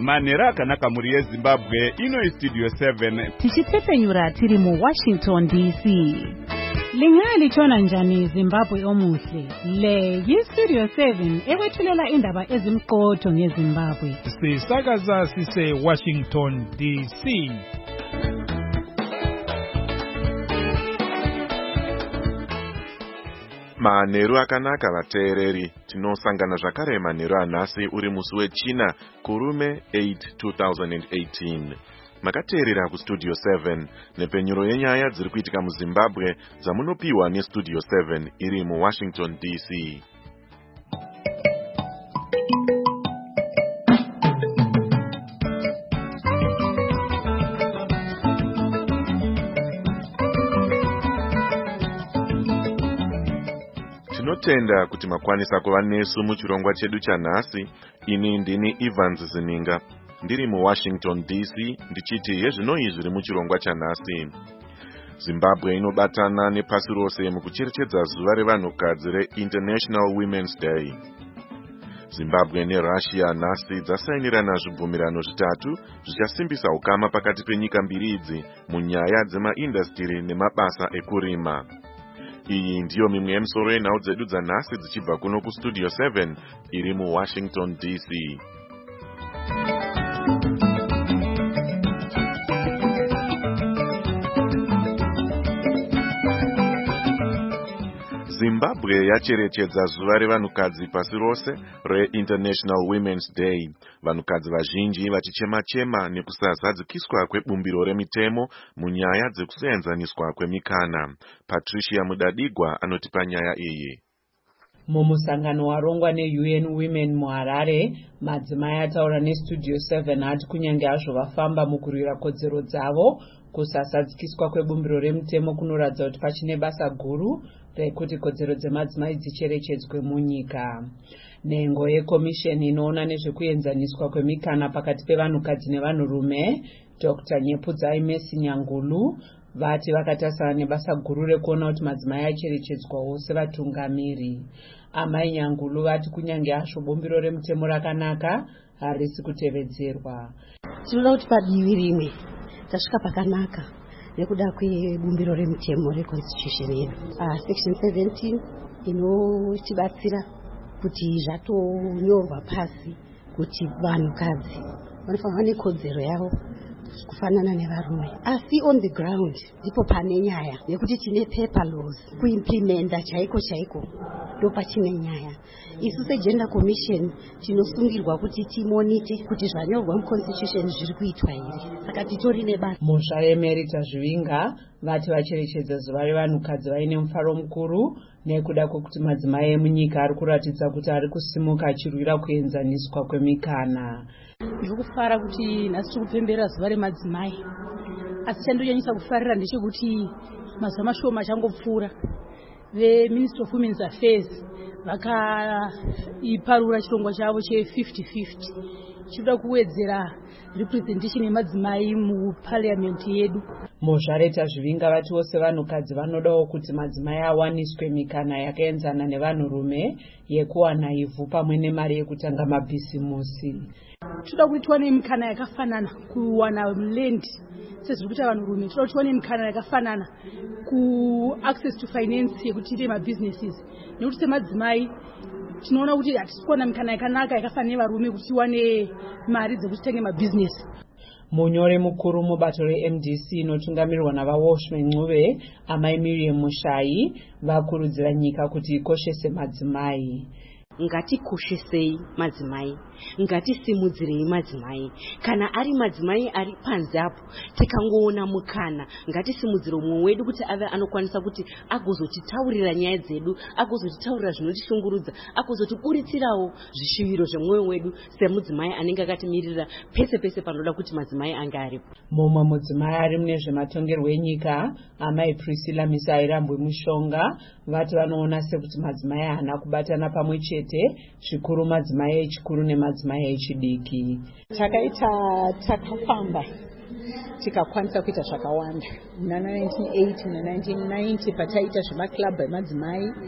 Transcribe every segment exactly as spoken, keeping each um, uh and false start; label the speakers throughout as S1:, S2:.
S1: Manheru akanaka muri yeZimbabwe, ino iStudio seven.
S2: Tichitsepenyura tiri mu Washington D C. Lingali chona njani Zimbabwe omuhle. Le yiStudio seven ewethulela indaba ezimqotho ngeZimbabwe.
S3: Sisakaza sise Washington D C.
S4: Manheru akanaka vateereri, tinosangana zvakare manheru anhasi uri musi wechina kurume eight two thousand eighteen. Makateerera kuStudio seven nepenyuro yenyaya dziri kuitika muZimbabwe dzamunopiwa neStudio seven iri muWashington D C. Tinotenda kuti makwanisa kuva nesu muchirongwa chedu chanhasi. Ini ndini Evans Zininga, ndiri muWashington D C, ndichiti yezvinoi zviri muchirongwa chanhasi. Zimbabwe inobatana nepasi rose mukucherechedza zuva revanhukadzi reInternational Women's Day. Zimbabwe neRussia nhasi dzasainirana zvibvumirano zvitatu zvichasimbisa ukama pakati penyika mbiri idzi munyaya dzemaindastiri nemabasa ekurima. Iyi ndiyo mimwe yemisoro yenhau dzedu dzanhasi dzichibva kuno kuStudio seven iri muWashington D C. Zimbabwe yacherechedza zuva revanhukadzi pasi rose reInternational Women's Day. Vanhukadzi vazhinji vachichema-chema nekusazadzikiswa kwebumbiro remitemo munyaya dzekusaenzaniswa kwemikana. Patricia Mudadigwa anotipa nyaya iyi.
S5: Mumusangano warongwa neU N Women muHarare, madzimai ataura neStudio seven ati kunyange hazvo vafamba mukurwira kodzero dzavo, kusasadzikiswa kwebumbiro remitemo kunoratidza kuti pachine basa guru rekuti kodzero dzemadzimai dzicherechedzwe munyika. Nhengo yekomisheni inoona nezvekuenzaniswa kwemikana pakati pevanhukadzi nevanhurume, Doctor Nyepudzai Messi Nyangulu, vati vakatasana nebasa guru rekuona kuti madzimai acherechedzwawo sevatungamiri. Amai Nyangulu vati kunyange hazvo bumbiro remutemo rakanaka, harisi kutevedzerwa.
S6: Tinoda kuti padivi rimwe tasvika pakanaka nekuda kwebumbiro remutemo reconstitution yedu. Uh, section seventeen inotibatsira kuti zvatonyorwa pasi kuti vanhukadzi vanofanira nekodzero yavo kufanana nevarume. Asi on the ground ndipo pane nyaya nekuti tine paper laws kuimplementa chaiko chaiko ndopachine nyaya. Isu seGender Commission tinosungirwa kuti timonite kuti zvanyorwa muconstitution zviri kuitwa here. Saka titori nebasa.
S5: Musha Emerita Zvivinga vati vacherechedza zuva revanhukadzi vaine mufaro mukuru nekuda kwekuti madzimai emunyika ari kuratidza kuti ari kusimuka achirwira kuenzaniswa kwemikana.
S7: Ndiri kufara kuti nhasi tiri kupemberera zuva remadzimai, asi chandonyanyisa kufarira ndechekuti mazuva mashoma achangopfuura veMinistry of Women's Affairs vakaiparura chirongwa chavo che-fifty fifty chinoda kuwedzera representation yemadzimai muparliamenti yedu.
S5: Muzvareta Zvivinga vati vose vanhukadzi vanodawo kuti madzimai awaniswe mikana yakaenzana nevanhurume yekuwana ivhu pamwe nemari yekutanga mabhisimusi.
S7: Toda kuti tiwane mikana yakafanana kuwana land sezviri kuita vanhurume. Toda kuti tiwane mikana yakafanana ku access to finance yekuti tiite mabusinesses, nekuti semadzimai tinoona kuti hatisi kuwana mikana yakanaka yakafanana nevarume kuti tiwane mari dzekuti titenge mabusiness.
S5: Munyore mukuru mubato reM D C inotungamirirwa navaWashman Ncube, amai Miriam Mushai, vakurudzira nyika kuti ikoshese madzimai.
S6: Ngatikoshesei madzimai, ngatisimudzirei madzimai. Kana ari madzimai ari panze apo tikangoona mukana, ngatisimudzire mumwe wedu kuti ave anokwanisa kuti agozotitaurira nyaya dzedu, agozotitaurira zvinotishungurudza, agozotibuditsirawo zvishuviro zvemwoyo wedu semudzimai anenge akatimirira pese pese panoda kuti madzimai ange aripo.
S5: Mumwe mudzimai ari mune zvematongerwo enyika, amai Priscilla Misairambwe Mushonga, vati vanoona sekuti madzimai haana kubatana pamwe chete, zvikuru madzimai echikuru nemadzimai echidiki.
S8: Takaita takafamba tikakwanisa kuita zvakawanda. Muna nineteen eighty na nineteen ninety pataita zvemaclub emadzimai,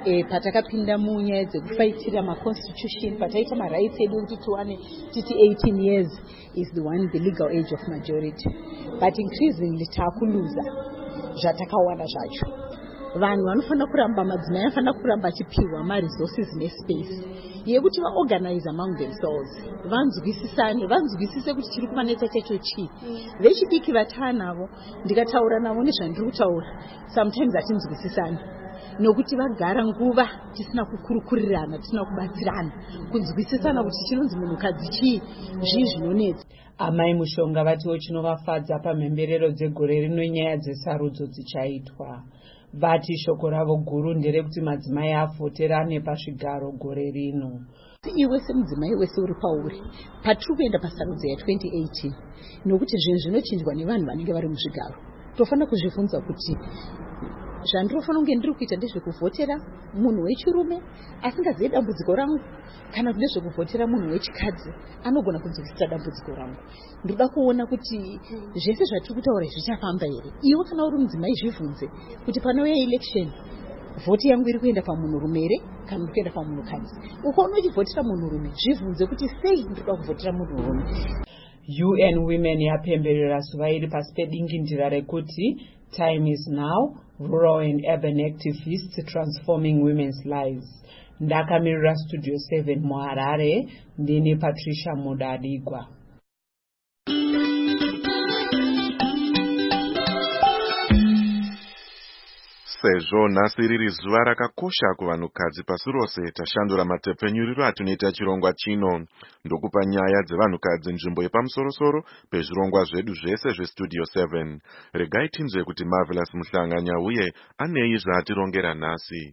S8: e, patakapinda munyaya dzekufaitira maconstitution pataita marights edu kuti tiwane titi eighteen years is the one the legal age of majority, but increasingly taakuluza zvatakawana zvacho. Vanhu vanofanira kuramba, madzimai anofanira kuramba achipiwa maresources nespace yekuti vaorganize among themselves, vanzwisisane, vanzwisise kuti chiri kuvanetsa chacho chii. Vechidiki vatanavo ndikataura navo nezvandiri kutaura sometimes hatinzwisisane nokuti vagara nguva tisina kukurukurirana, tisina kubatsirana kunzwisisana kuti chinonzi munhukadzi chii, zvii zvinonetsa.
S5: Amai Mushonga vatiwo chinovafadza pamhemberero dzegore rino nyaya dzesarudzo dzichaitwa. Vati shoko ravo guru nderekuti madzimai afoterane pasvigaro gore rino.
S8: Iwe semudzimai wese uri pauri patiri kuenda pasarudzo ya twenty eighteen nokuti zvinhu zvinochinjwa nevanhu vanenge vari muzvigaro, tofanira kuzvibvunza kuti zvandirofanira kunge ndiri kuita ndezvekuvhotera munhu wechirume asingazivi dambudziko rangu kana kuti ndezvekuvhotera munhu wechikadzi anogona kunzwisisa dambudziko rangu. Ndoda kuona kuti zvese zvatiri kutaura zvichafamba here. Iwe kana uri mudzimai zvibvunze kuti panouya election vhoti yangu iri kuenda pamunhurume here kana iri kuenda pamunhukadzi. Ukaona uchivhotera munhurume zvibvunze kuti sei ndoda kuvhotera munhurume.
S5: U N Women yapemberera zuva iri pasi pedingindira rekuti Time is Now, Rural and Urban Activists Transforming Women's Lives. Ndakamirira Studio seven muHarare, ndini Patricia Mudadigwa.
S4: Sezvo nhasi riri zuva rakakosha kuvanhukadzi pasi rose, tashandura matepenyuriro atunoita chirongwa chino ndokupa nyaya dzevanhukadzi nzvimbo yepamusorosoro pezvirongwa zvedu zvese zvestudio seven. Regai tinzwe kuti Marvelous Muhlanganya uye anei zvaatirongera nhasi.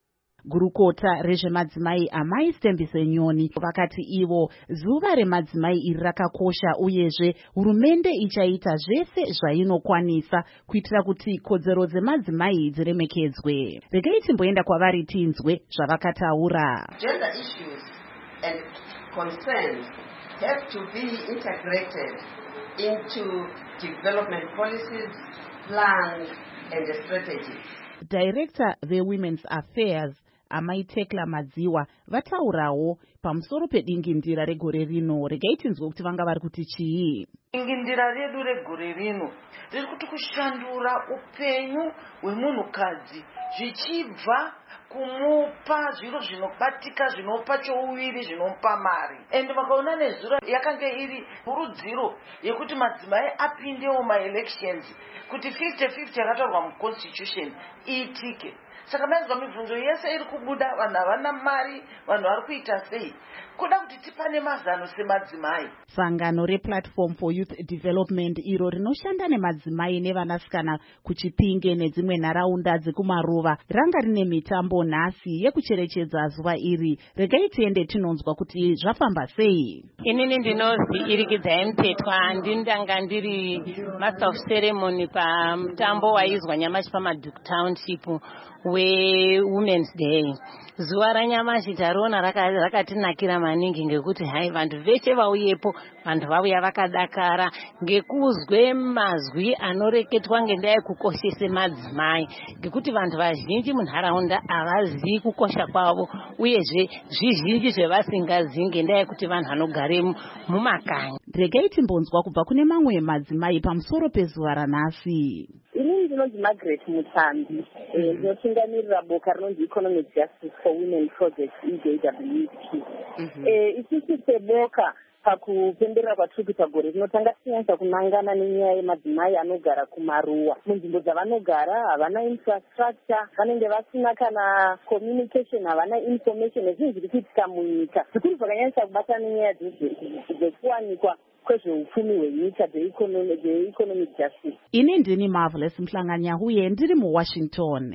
S9: Gurukota rezvemadzimai Amai Stembiso Nyoni vakati ivo zuva remadzimai iri rakakosha uyezve hurumende ichaita zvese zvainokwanisa kuitira kuti kodzero dzemadzimai dziremekedzwe. Regai timboenda kwavari tinzwe zvavakataura.
S10: Gender issues and concerns have to be integrated into development policies, plans and strategies.
S9: Director veWomen's Affairs Amai Tekla Madziwa vataurawo pamusoro pedingindira regore rino. Regai tinzwe kuti vanga vari kuti chii.
S11: Dingindira redu regore rino riri kuti kushandura upenyu hwemunhukadzi zvichibva kumupa zviro zvinobatika, zvinopa chouviri, zvinopa mari. Ende makaona nezuro yakanga iri kurudziro yekuti madzimai apindewo maelections kuti fifty fifty yakataurwa muconstitution iitike. Saka maizwa mibvunzo yese iri kubuda, vanhu havana mari, vanhu vari kuita sei, kuda kuti tipane mazano semadzimai.
S9: Sangano rePlatform for Youth Development iro rinoshanda nemadzimai nevanasikana kuChipinge nedzimwe nharaunda dzekumaruva ranga rine mitambo nhasi yekucherechedza zuva iri. Regai tiende tinonzwa kuti zvafamba sei.
S12: Inini ndinozvi Irikidzai Mupetwa, ndindanga ndiri Master of Ceremony pamutambo waizwa nyamashi paMaduku Township weWomen's Day. Zuva ranyamashi tariona rakatinakira maningi ngekuti hai vantu veshe vauyepo, vantu vauya vakadakara ngekuzwe mazwi anoreketwa ngendaa yekukoshese madzimai, ngekuti vantu vazhinji munharaunda havazivi kukosha kwavo uyezve zvizhinji zvevasingazii ngendaa yekuti vanhu vanogare mumakanyi.
S9: Regai timbonzwa kubva kune mamwe madzimai pamusoro pezuva ranhasi.
S13: Inini ndinonzi Margaret Mutambi, ndinotungamirira boka rinonzi Economic Justice for Women Project E J W P. Isusu seboka pakupemberera kwatiri kuita gore rinotanga tinyanyisa kunangana nenyaya yemadzimai anogara kumaruwa. Munzvimbo dzavanogara havana infrastructure, vanenge vasina kana communication, havana information nezvinhu zviri kuitika munyika. Zvikuru zvakanyanyisa kubata nenyaya dzekuwanikwa kwezveupfumi hwenyika dzeeconomic justice.
S9: Ini ndini Marvelous Muhlanganya uye ndiri muWashington.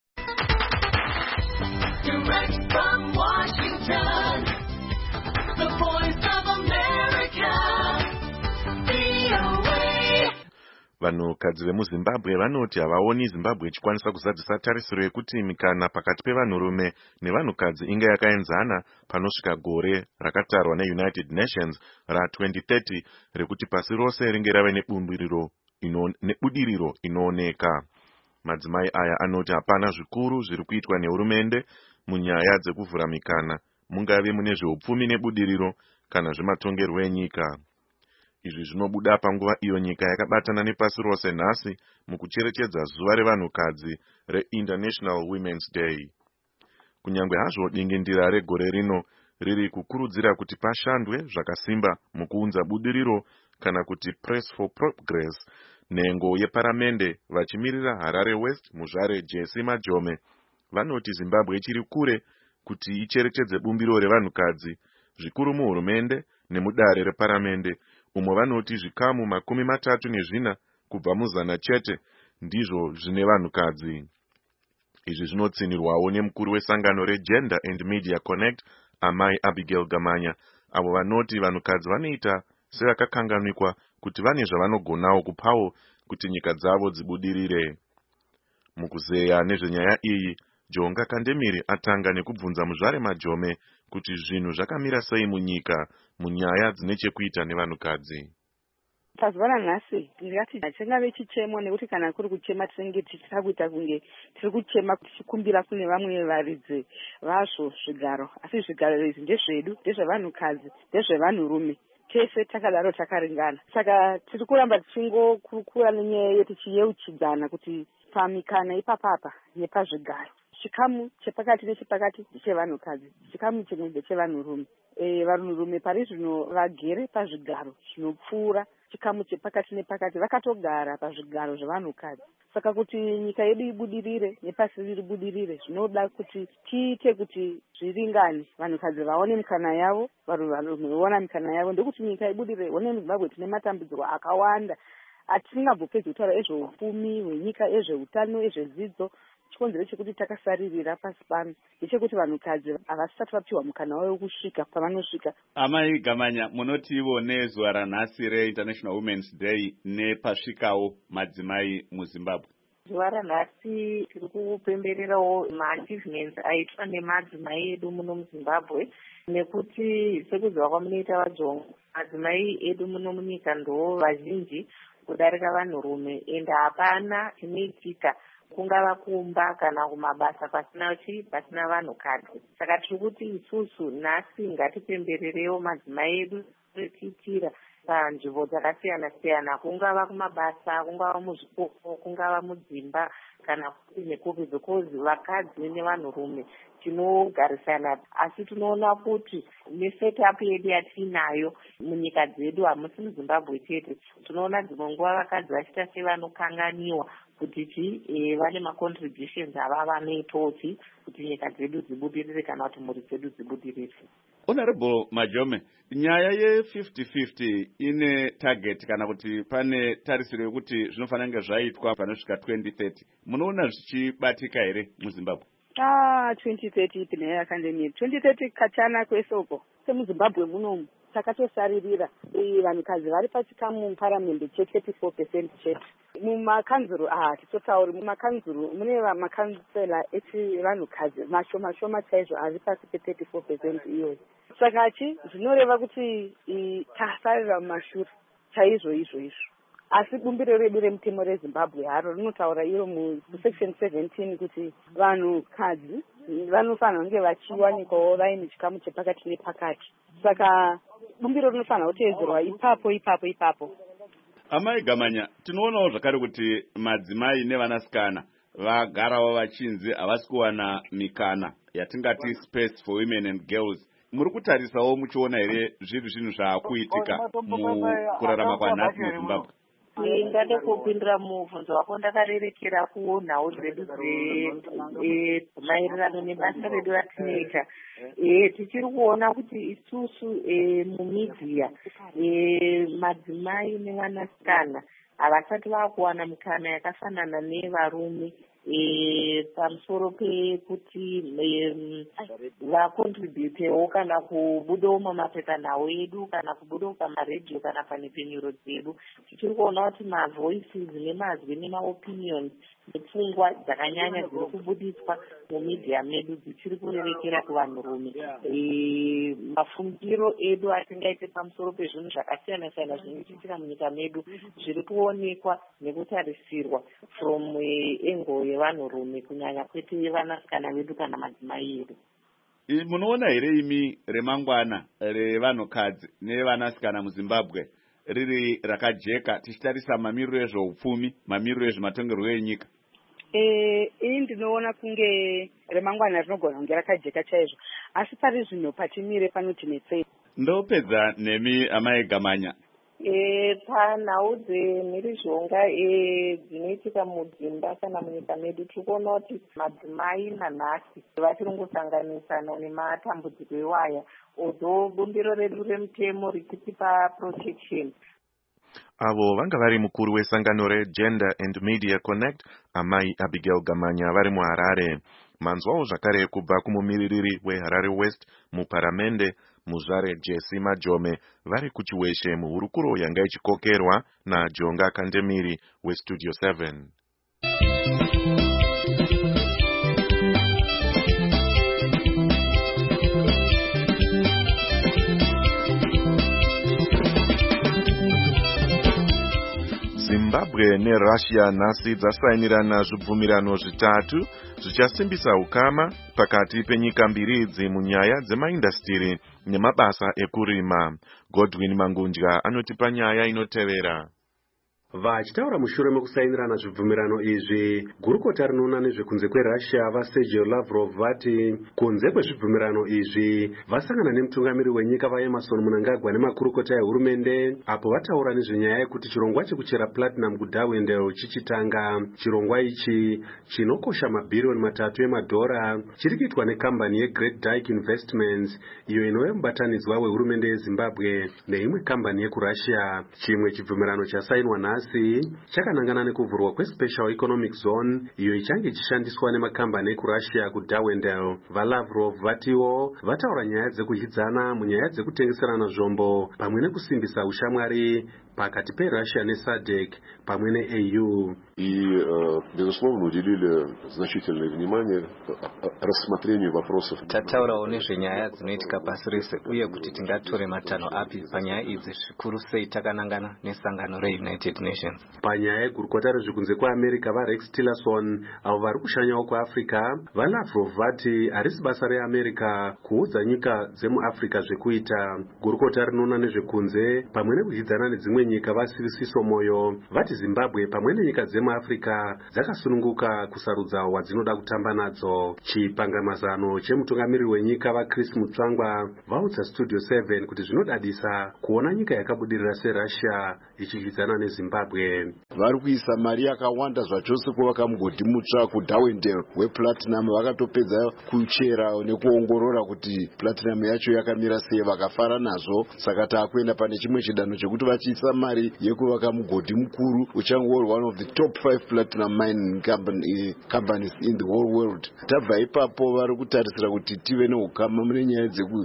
S14: Direct from Washington, the voice of America, V O A.
S4: Vanhukadzi vemuZimbabwe vanoti havaoni Zimbabwe ichikwanisa kuzadzisa tarisiro yekuti mikana pakati pevanhurume nevanhukadzi inge yakaenzana panosvika gore rakatarwa neUnited Nations ra twenty thirty rekuti pasi rose ringe rave nebudiriro inooneka. Madzimai aya anoti hapana zvikuru zviri kuitwa nehurumende munyaya dzekuvhura mikana, mungave mune zveupfumi nebudiriro kana zvematongerwo enyika. Izvi zvinobuda panguva iyo nyika yakabatana nepasi rose nhasi mukucherechedza zuva revanhukadzi reInternational Women's Day. Kunyangwe hazvo dingindira regore rino riri kukurudzira kuti pashandwe zvakasimba mukuunza budiriro kana kuti Press for Progress, nhengo yeparamende vachimirira Harare West muzvare Jesse Majome vanoti Zimbabwe ichiri kure kuti icherechedze bumbiro revanhukadzi, zvikuru muhurumende nemudare reparamende, umwe vanoti zvikamu makumi matatu nezvina kubva muzana chete ndizvo zvine vanhukadzi. Izvi zvinotsinirwawo nemukuru wesangano reGender and Media Connect, Amai Abigail Gamanya, avo vanoti vanhukadzi vanoita sevakakanganikwa kuti vane zvavanogonawo kupawo kuti nyika dzavo dzibudirire. Mukuzeya nezvenyaya iyi, Jonga Kandemiri atanga nekubvunza muzvare Majome kuti zvinhu zvakamira sei munyika munyaya dzine chekuita nevanhukadzi.
S15: Pazuva ranhasi ndingati chingave chichemo, nekuti kana kuri kuchema tinenge tichida kuita kunge tiri kuchema tichikumbira kune vamwe varidzi vazvo zvigaro, asi zvigaro izvi ndezvedu, ndezvevanhukadzi, ndezvevanhurume, tese takadaro takaringana. Saka tiri kuramba tichingokurukura nenyaya yetichiyeuchidzana kuti pamikana ipapapa nepazvigaro, chikamu chepakati nechepakati ndechevanhukadzi, chikamu chimwe ndechevanhurume. E, vanhurume pari zvino vagere pazvigaro zvinopfuura chikamu chepakati nepakati, vakatogara pazvigaro zvevanhukadzi. Saka kuti nyika yedu ibudirire nepasi riri budirire, zvinoda kuti tiite kuti zviringane, vanhukadzi vaone mikana yavo, vanhurume vaona mikana yavo, ndokuti nyika ibudirire. One muZimbabwe tine matambudziko akawanda atisingambopedzi kutaura ezveupfumi hwenyika, ezveutano, ezvedzidzo. Chikonzero chekuti takasaririra pasi pano ndechekuti vanhukadzi havasati vapiwa mukana wavo kusvika pavanosvika.
S1: Amai Gamanya, munotiwo nezuva ranhasi reInternational Women's Day nepasvikawo madzimai muZimbabwe.
S16: Zuva ranhasi tiri kupembererawo maachievements aitwa nemadzimai edu muno muZimbabwe, nekuti sekuziva kwamunoita vaJonga, madzimai edu muno munyika ndo vazhinji kudarika vanhurume, ende hapana chinoitika kungava kumba kana kumabasa pasina chi pasina vanhukadzi. Saka tiri kuti isusu nhasi ngatipembererewo madzimai edu tiitira panzvimbo dzakasiyana siyana, kungava kumabasa, kungava muzvikoro, kungava mudzimba kana kuti nekupi, because vakadzi nevanhurume tinogarisana, asi tinoona kuti nesetapu yedu yatinayo munyika dzedu, hamusi muZimbabwe chete, tinoona dzimwe nguva vakadzi vachiita sevanokanganiwa kuti chi e, vane macontributions ava vanoitawo chi kuti nyika dzedu dzibudirire kana kuti mhuri dzedu dzibudirire.
S1: Honorable Majome, nyaya ye fifty fifty ine target kana kuti pane tarisiro yekuti zvinofanira kunge zvaitwa panosvika twenty thirty, munoona zvichibatika here muZimbabwe?
S15: Ah, twenty thirty ipinaya yakandemira twenty thirty kachana kwesoko semuZimbabwe munomu takatosaririra vanhukadzi vari pachikamu muparamende che thirty-four percent chete. Mumakanzuru ah titotauri mumakanzuru mune makansela echivanhukadzi mashoma shoma chaizvo ari pasi pe thirty-four percent iyoyo. Saka chi zvinoreva kuti tasarira mumashure chaizvo izvo izvo. Asi bumbiro redu remutemo reZimbabwe haro rinotaura iro musection seventeen kuti vanhukadzi vanofanira kunge vachiwanikwawo vaine chikamu chepakati nepakati. Saka bumbiro rinofanira kuteedzerwa ipapo ipapo ipapo.
S1: Amai Gamanya, tinoonawo zvakare kuti madzimai nevanasikana vagarawo vachinzi havasi kuwana mikana yatingati space for women and girls. Muri kutarisawo muchiona here zviri zvinhu zvaakuitika mukurarama kwanhasi muZimbabwe?
S16: Ndingade kupindira mubvunzo wako ndakarerekera kunhau dzedu maererano nebasa redu ratinoita. Tichiri kuona kuti isusu mumidhiya madzimai nevanasikana havasati vakuwana mikana yakafanana nevarume e, pamusoro pekuti vakontributewo kana kubudawo mamapepanhau edu kana kubudawo pamaredhiyo kana panhepfenyuro dzedu. tichiri kuona kuti mavoices nemazwi nemaopinions nepfungwa dzakanyanya dziri kubudiswa mumidhia medu dzichiri kurerekera kuvanhurume. E, mafungiro edu atingaite pamusoro pezvinhu zvakasiyana siyana zvinoitika munyika medu zviri kuonekwa nekutarisirwa from engo yevanhurume kunyanya kwete vanasikana vedu kana madzimai edu.
S1: Munoona here imi remangwana revanhukadzi nevanasikana muZimbabwe riri rakajeka tichitarisa mamiriro ezveupfumi, mamiriro ezvematongerwo enyika?
S15: Eh, ini ndinoona kunge remangwana rinogona kunge rakajeka chaizvo, asi pari zvino patimire panotinetsei.
S1: Ndopedza nemi amai Gamanya.
S16: E, panhau dzemhirizhonga dzinoitika mudzimba kana munyika medu tiri kuona kuti madzimai nanhasi vachiri kungosanganisana nematambudziko ewaya, although bumbiro redu remutemo richitipa protection.
S4: Avo vanga vari mukuru wesangano reGender and Media Connect, amai Abigail Gamanya vari muHarare. Manzwawo zvakare kubva kumumiririri weHarare West muparamende Muzvare Jesse Majome vari kuchiweshe muhurukuro yanga ichikokerwa naJonga Kandemiri weStudio seven. Zimbabwe neRussia nhasi dzasainirana zvibvumirano zvitatu zvichasimbisa ukama pakati penyika mbiri idzi munyaya dzemaindastiri nemabasa ekurima. Godwin Mangundya anotipa nyaya inotevera.
S17: Vachitaura mushure mekusainirana zvibvumirano izvi, gurukota rinoona nezvekunze kweRussia vaSergei Lavrov vati kunze kwezvibvumirano izvi vasangana nemutungamiri wenyika vaEmerson Mnangagwa nemakurukota ehurumende apo vataura nezvenyaya yekuti chirongwa chekuchera platinum kuDarwendale chichitanga. Chirongwa ichi chinokosha mabhiriyoni matatu emadhora chiri kuitwa nekambani yeGreat Dyke Investments iyo inova mubatanidzwa wehurumende yeZimbabwe neimwe kambani yekuRussia. Chimwe chibvumirano chasainwa nhasi chakanangana nekuvhurwa kweSpecial Economic Zone iyo ichange ichishandiswa nemakambani ekuRussia kuDarwendale. VaLavrov vatiwo vataura nyaya dzekuhidzana munyaya dzekutengeserana zvombo pamwe nekusimbisa ushamwari pakati peRussia neSADC pamwe neA U.
S18: И, безусловно, уделили значительное внимание рассмотрению вопросов.
S19: Tataurawo nezvenyaya dzinoitika pasi rese uye kuti tingatore matanho api panyaya idzi zvikuru sei takanangana nesangano reUnited Nations.
S17: Panyaya yegurukota rezvekunze kweAmerica vaRex Tillerson avo vari kushanyawo kuAfrica, vaLavrov vati harisi basa reAmerica kuudza nyika dzemuAfrica zvekuita. Gurukota rinoona nezvekunze pamwe nekuhidzana nedzimwe nyika vaSivisiso Moyo vati Zimbabwe pamwe nenyika dzemuAfrica dzakasununguka kusarudza wadzinoda kutamba nadzo. Chipangamazano chemutungamiri wenyika vaChris Mutsvangwa vaudza Studio seven kuti zvinodadisa kuona nyika yakabudirira seRussia ichihidzana neZimbabwe.
S20: Vari kuisa mari yakawanda zvachose kuvaka mugodhi mutsva kuDarwendale weplatinum, vakatopedza kuchera nekuongorora kuti platinum yacho yakamira sei, vakafara nazvo. Saka taakuenda pane chimwe chidanho chekuti vachiisa mari yekuvaka mugodhi mukuru uchangova one of the top five platinum mining company, companies in the whole world. Tabva ipapo vari kutarisira kuti tive neukama mune nyaya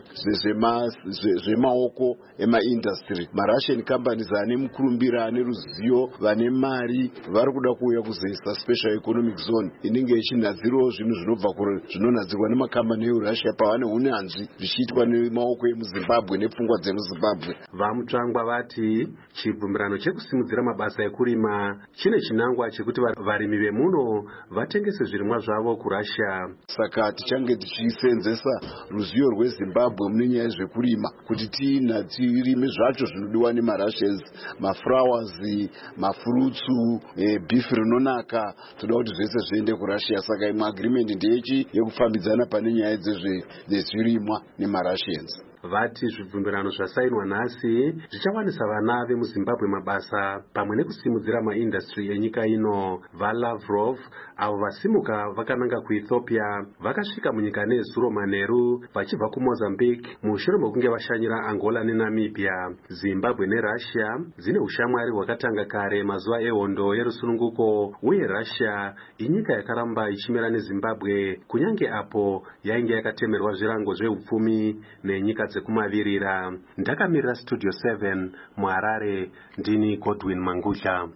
S20: zvemaoko emaindustry. MaRussian companies ane mukurumbira, ane ruzivo, vane mari vari kuda kuuya kuzoisa Special Economic Zone inenge ichinadzirawo zvinhu zvinobva zvinonadzirwa nemakambani eUrussia pavane unyanzvi zvichiitwa nemaoko emuZimbabwe nepfungwa dzemuZimbabwe.
S17: VaMutsvangwa vati chibvumirano chekusimudzira mabasa ekurima chine chinangwa chekuti varimi vemuno vatengese zvirimwa zvavo kuRussia.
S20: Saka tichange tichisenzesa ruzivo rweZimbabwe mune nyaya zvekurima kuti tina tirime zvacho zvinodiwa nemaRussians, maflowers, mafurutsu, e, beef rinonaka, toda kuti zvese zviende kuRussia. Saka imwe agreement ndeyechi yekufambidzana pane nyaya dzezvirimwa nemaRussians.
S17: vati zvibvumirano zvasainwa nhasi zvichawanisa vana vemuzimbabwe mabasa pamwe nekusimudzira maindastry enyika ino. vaLavrov avo vasimuka vakananga kuethiopia vakasvika munyika nezuro manheru vachibva kumozambique mushure mekunge vashanyira angola nenamibia. zimbabwe nerussia dzine ushamwari hwakatanga kare mazuva ehondo yerusununguko, uye russia inyika yakaramba ichimira nezimbabwe kunyange apo yainge yakatemerwa zvirango zveupfumi nenyika dzekumavirira. Ndakamirira studio seven muHarare, ndini Godwin Mangusha.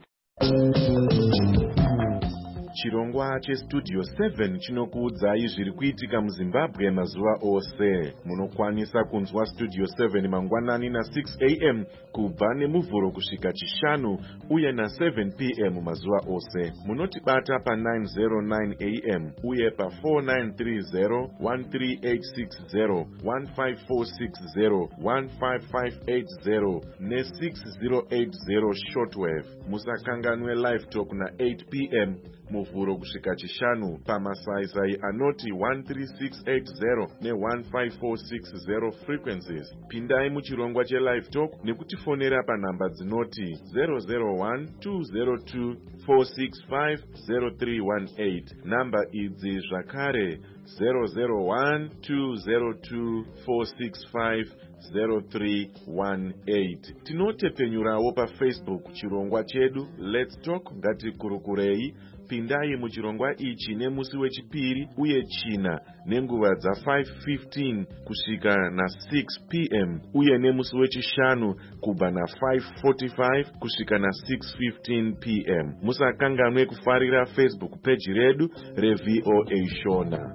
S4: Chirongwa chestudio seven chinokuudzai zviri kuitika muZimbabwe mazuva ose. Munokwanisa kunzwa studio seven mangwanani na six a m kubva nemuvhuro kusvika chishanu uye na seven p m mazuva ose. Munotibata pa nine oh nine a m uye pa four nine three zero, one three eight six zero, one five four six zero, one five five eight zero ne six zero eight zero shortwave. Musakanganwe live talk na eight p m muvhuro kusvika chishanu pamasaisai anoti one three six eight zero ne one five four six zero frequencies. Pindai muchirongwa chelive talk nekutifonera panhamba dzinoti zero zero one two zero two four six five zero three one eight. Namba idzi zvakare zero zero one two zero two four six five zero three one eight. Tinotepenyurawo pa Facebook chirongwa chedu Let's Talk ngatikurukurei. Pindai muchirongwa ichi nemusi wechipiri uye china nenguva dza five fifteen kusvika na six p m uye nemusi wechishanu kubva na five forty-five kusvika na six fifteen p m. Musakanganwe kufarira Facebook page redu reV O A Shona.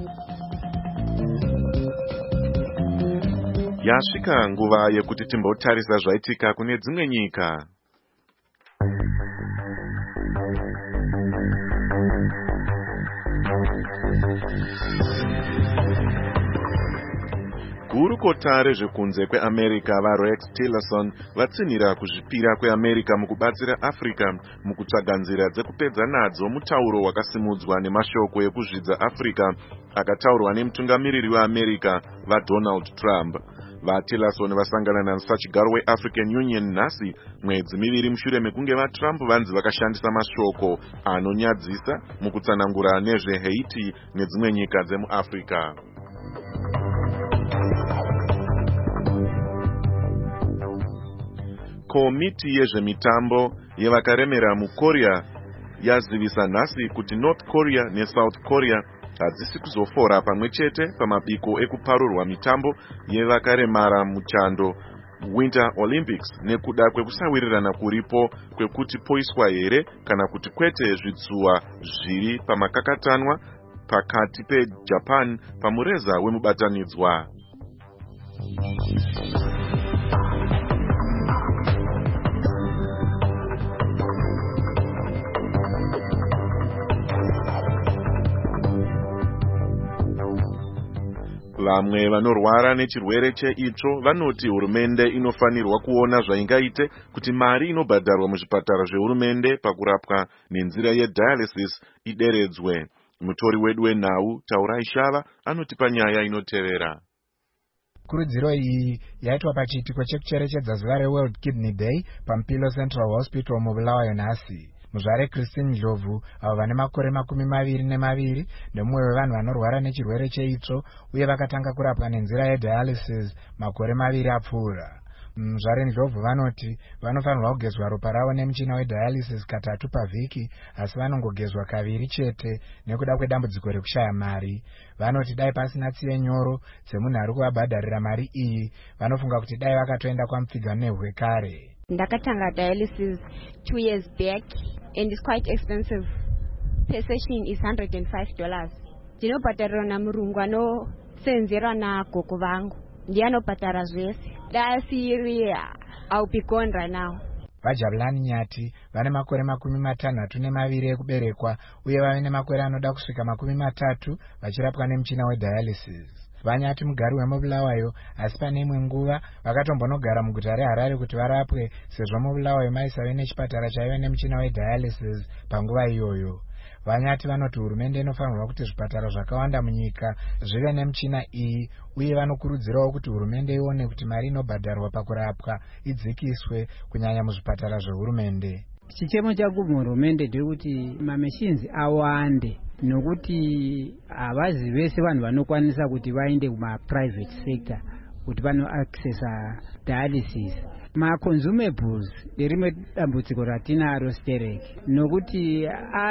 S4: Yasvika nguva yekuti timbotarisa zvaitika kune dzimwe nyika. Gurukota rezvekunze kweAmerica vaRex Tillerson vatsinhira kuzvipira kweAmerica mukubatsira Africa mukutsvaga nzira dzekupedza nadzo mutauro wakasimudzwa nemashoko ekuzvidza Africa akataurwa nemutungamiriri weAmerica vaDonald Trump. VaTillerson vasangana namusachigaro weAfrican Union nhasi mwedzi miviri mushure mekunge vaTrump vanzi vakashandisa mashoko anonyadzisa mukutsanangura nezveHaiti nedzimwe nyika dzemuAfrica. Komiti yezvemitambo yevakaremera muKorea yazivisa nhasi kuti North Korea neSouth Korea hadzisi kuzofora pamwe chete pamabiko ekuparurwa mitambo yevakaremara muchando Winter Olympics nekuda kwekusawirirana kuripo kwekuti poiswa here kana kuti kwete zvitsuwa zviri pamakakatanwa pakati peJapan pamureza wemubatanidzwa. Vamwe vanorwara nechirwere cheitsvo vanoti hurumende inofanirwa kuona zvaingaite kuti mari inobhadharwa muzvipatara zvehurumende pakurapwa nenzira yedialysis ideredzwe. Mutori wedu wenhau Taurai Shava anotipa nyaya inotevera.
S21: Kurudziro iyi yaitwa pachiitiko chekucherechedza zuva reWorld Kidney Day paMpilo Central Hospital muBulawayo nhasi. Muzvare Christine Ndlovu avo vane makore makumi maviri nemaviri nemumwe wevanhu vanorwara nechirwere cheitsvo uye vakatanga kurapwa nenzira yedialysis makore maviri apfuura. Muzvare Ndlovu vanoti vanofanirwa kugezwa ropa ravo nemuchina wedialysis katatu pavhiki asi vanongogezwa kaviri chete nekuda kwedambudziko rekushaya mari. Vanoti dai pasina tsiye nyoro dzemunhu ari kuvabhadharira mari iyi vanofunga kuti dai vakatoenda kwamupfiga nehwe kare.
S22: Ndakatanga dialysis two years back and it's quite expensive. Per session is one hundred five dollars. Ndinobhadharira namurungu anosenzera nagogo vangu. Ndiye anobhadhara zvese. Dasiri I'll be gone right now.
S21: Vajabulani Nyati vane makore makumi matanhatu nemaviri ekuberekwa uye vave nemakore anoda kusvika makumi matatu vachirapwa nemuchina wedialysis. Vanyati mugari wemuBulawayo asi pane imwe nguva vakatombonogara muguta reHarare kuti varapwe sezvo muBulawayo maisave nechipatara chaive nemuchina wedialysis panguva iyoyo. vanyati vanoti hurumende inofanirwa kuti zvipatara zvakawanda munyika zvive nemuchina iyi, uye vanokurudzirawo kuti hurumende ione kuti mari inobhadharwa pakurapwa idzikiswe kunyanya muzvipatara zvehurumende.
S2: Chichemo changu muhurumende ndekuti mamachines awande, nokuti havazi vese vanhu vanokwanisa kuti vaende kumaprivate sector kuti vano accessa dialysis. Ma-consumables nderimwe dambudziko ratinaro stereki, nokuti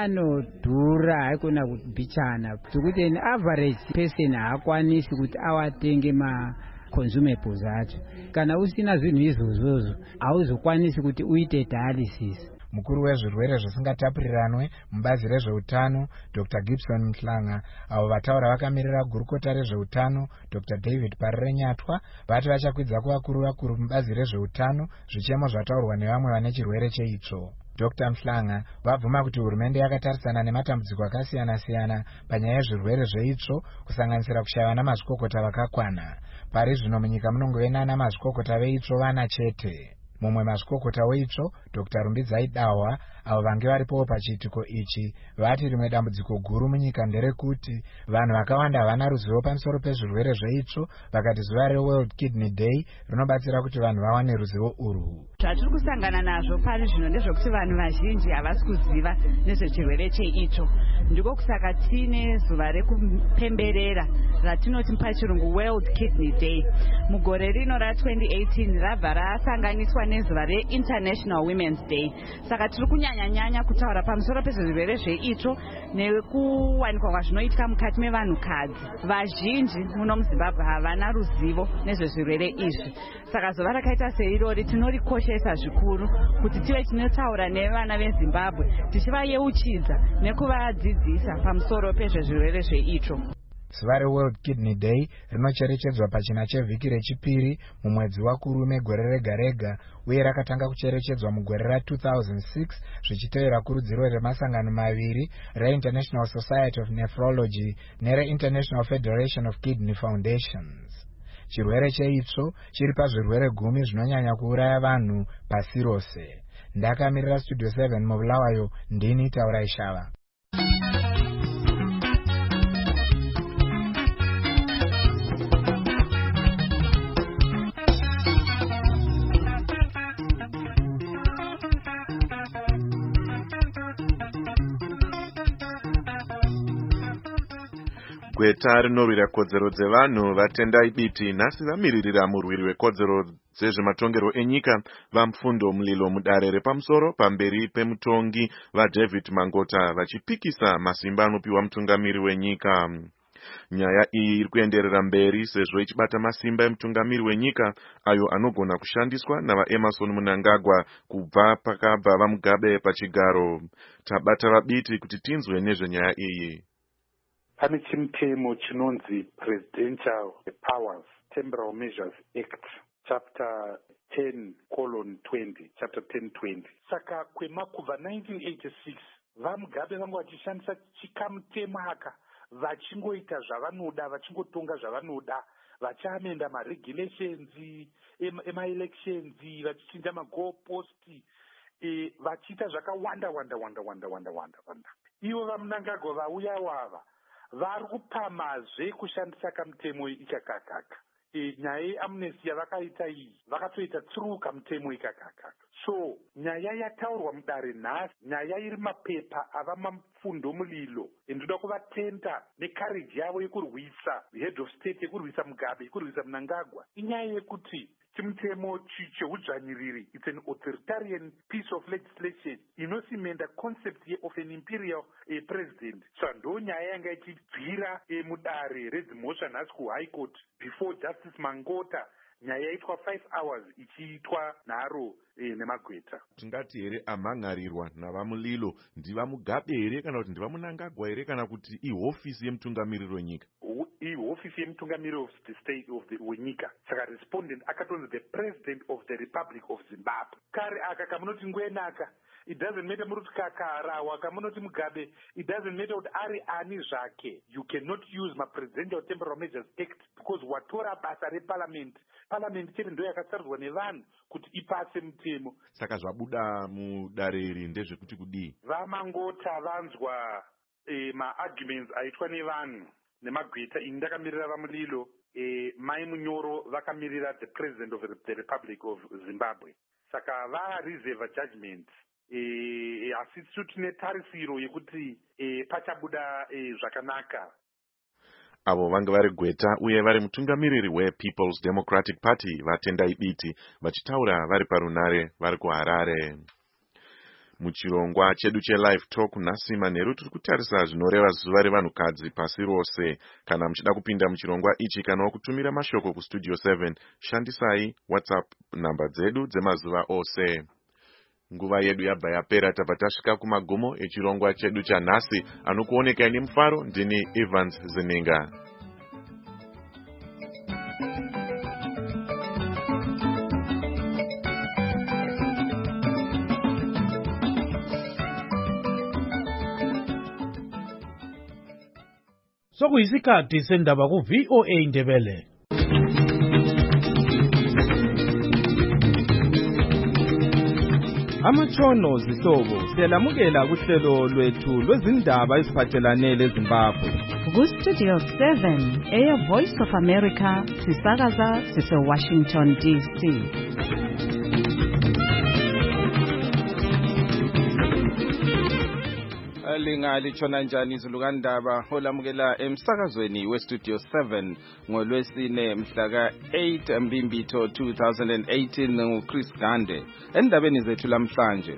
S2: anodhura haikona kubhichana, zvokuti an average person haakwanisi kuti awatenge ma consumables acho. Kana usina zvinhu izvozvozvo hauzokwanisi kuti uite dialysis.
S21: Mukuru wezvirwere zvisingatapurirwanwe mubazi rezveutano Dr Gibson Mhlanga, avo vataura vakamirira gurukota rezveutano Dr David Parirenyatwa, vati vachakwidza kuvakuru vakuru mubazi rezveutano zvichemo zvataurwa nevamwe vane chirwere cheitsvo. Dr Mhlanga vabvuma kuti hurumende yakatarisana nematambudziko akasiyana-siyana panyaya yezvirwere zveitsvo, kusanganisira kushaya namazvikokota vakakwana. Pari zvino munyika munongove nana mazvikokota veitsvo vana chete. Mumwe mazvikokota weitsvo Dr Rumbidzai Dahwa, avo vange varipowo pachiitiko ichi, vati rimwe dambudziko guru munyika nderekuti vanhu vakawanda havana ruzivo pamusoro pezvirwere zveitsvo, vakati zuva reWorld Kidney Day rinobatsira kuti vanhu vawane ruzivo urwu.
S3: Zvatiri kusangana nazvo pari zvino ndezvekuti vanhu vazhinji havasi kuziva nezvechirwere cheitsvo. Ndiko kusaka tine zuva rekupemberera ratinoti pachirungu World Kidney Day. Mugore rino ra-twenty eighteen rabva rasanganiswa nezuva re-International Women's Day. Saka tiri kunyanya-nyanya kutaura pamusoro pezvirwere zveitsvo nekuwanikwa kwazvinoitika mukati mevanhukadzi. Vazhinji muno muZimbabwe havana ruzivo nezvezvirwere izvi. Saka zuva rakaita seirori tinorikoshesa zvikuru kuti tive tinotaura nevana veZimbabwe tichivayeuchidza nekuvadzidzisa pamusoro pezvezvirwere zveitsvo.
S21: Zuva reWorld Kidney Day rinocherechedzwa pachina chevhiki rechipiri mumwedzi waKurume gore rega rega, uye rakatanga kucherechedzwa mugore ra-two thousand six zvichitevera kurudziro remasangano maviri reInternational Society of Nephrology nereInternational Federation of Kidney Foundations. Chirwere cheitsvo chiri pazvirwere gumi zvinonyanya kuuraya vanhu pasi rose. Ndakamirira Studio seven mubulawayo, ndini Taurai Shava.
S4: Gweta rinorwira kodzero dzevanhu vatendai biti nhasi vamiririra murwiri wekodzero dzezvematongero enyika vamfundo mulilo mudare repamusoro pamberi pemutongi vaDavid Mangota vachipikisa masimba anopiwa mutungamiri wenyika. Nyaya iyi iri kuenderera mberi sezvo ichibata masimba emutungamiri wenyika ayo anogona kushandiswa navaEmerson Mnangagwa kubva pakabva vaMugabe pachigaro. Tabata vabiti kuti tinzwe nezvenyaya iyi.
S23: Pane chimutemo chinonzi Presidential Powers Temporal Measures Act chapter ten colon twenty chapter ten twenty. Saka kwemakubva nineteen eighty-six vaMugabe vanga vachishandisa chikamutemo aka vachingoita zvavanoda, vachingotonga zvavanoda, vachiamenda maregulations emaelections, vachichinja magoalpost, e, vachiita zvakawanda wanda wanda wanda wanda wanda wanda. Ivo vaMnangagwa vauya wava vari kupamazve kushandisa kamutemo ikakakaka. E, nyaya yeamnesty yavakaita iyi vakatoita through kamutemo ikakakaka. So nyaya yataurwa mudare nhasi, nyaya iri mapepa ava mafundo mulilo, ndoda kuvatenda necourage yavo yekurwisa head of state, yekurwisa Mugabe, yekurwisa Mnangagwa. Inyaya yekuti chimutemo cheudzvanyiriri, it's an authoritarian piece of legislation inosimenda concept of an imperial eh, president. So ndo nyaya yanga ichibvira eh, mudare redzimhosva nhasi kuhigh court before Justice Mangota, nyaya yaitwa five hours ichiitwa nharo eh, nemagweta.
S4: Tingati here amhangarirwa navamulilo ndivaMugabe here kana kuti ndivaMnangagwa here kana kuti ihofisi yemutungamiriri wenyika?
S23: Ihofisi yemutungamiriri of the state of the wenyika. Saka respondent akatonzi the president of the Republic of Zimbabwe. Kare aka kamunoti ngwenaka, it doesn't matter muruti kakarawa kamunoti Mugabe, it doesn't matter kuti ari ani zvake. You cannot use ma Presidential Temporal Measures Act because watora basa reparliament. Parliament chete ndo yakasarudzwa nevanhu kuti ipase mutemo.
S4: Saka zvabuda mudare iri ndezvekuti kudii?
S23: VaMangota vanzwa eh, ma-arguments aitwa nevanhu nemagweta. ini ndakamirira vamulilo, eh, mai munyoro vakamirira the president of the republic of Zimbabwe. Saka vareserve judgment, eh, asi tisu tine tarisiro yekuti eh, pachabuda eh, zvakanaka.
S4: Avo vanga vari gweta uye vari mutungamiriri wePeople's Democratic Party vatendai biti vachitaura vari parunare vari kuHarare. Muchirongwa chedu cheLive Talk nhasi manheru tiri kutarisa zvinoreva zuva revanhukadzi pasi rose. Kana muchida kupinda muchirongwa ichi kana kutumira mashoko kustudio seven, shandisai WhatsApp namba dzedu dzemazuva ose. Nguva yedu yabva yapera, tabva tasvika kumagumo echirongwa chedu chanhasi. Anokuoneka nemufaro ndini Evans Zininga.
S6: Sokuyisikhathi sendaba ku-V O A Ndebele. Amatshono zihlobo siyalamukela kuhlelo lwethu lwezindaba eziphathelane leZimbabwe.
S7: Ku-Studio seven, Air Voice of America, sisakaza sise-Washington D C.
S8: Lingali chona njani izulukandaba olamukela emsakazweni weStudio seven ngolwesine mhla ka eight Mbimbitho two thousand eighteen nguChris Gande. Endabeni zethu lamhlanje.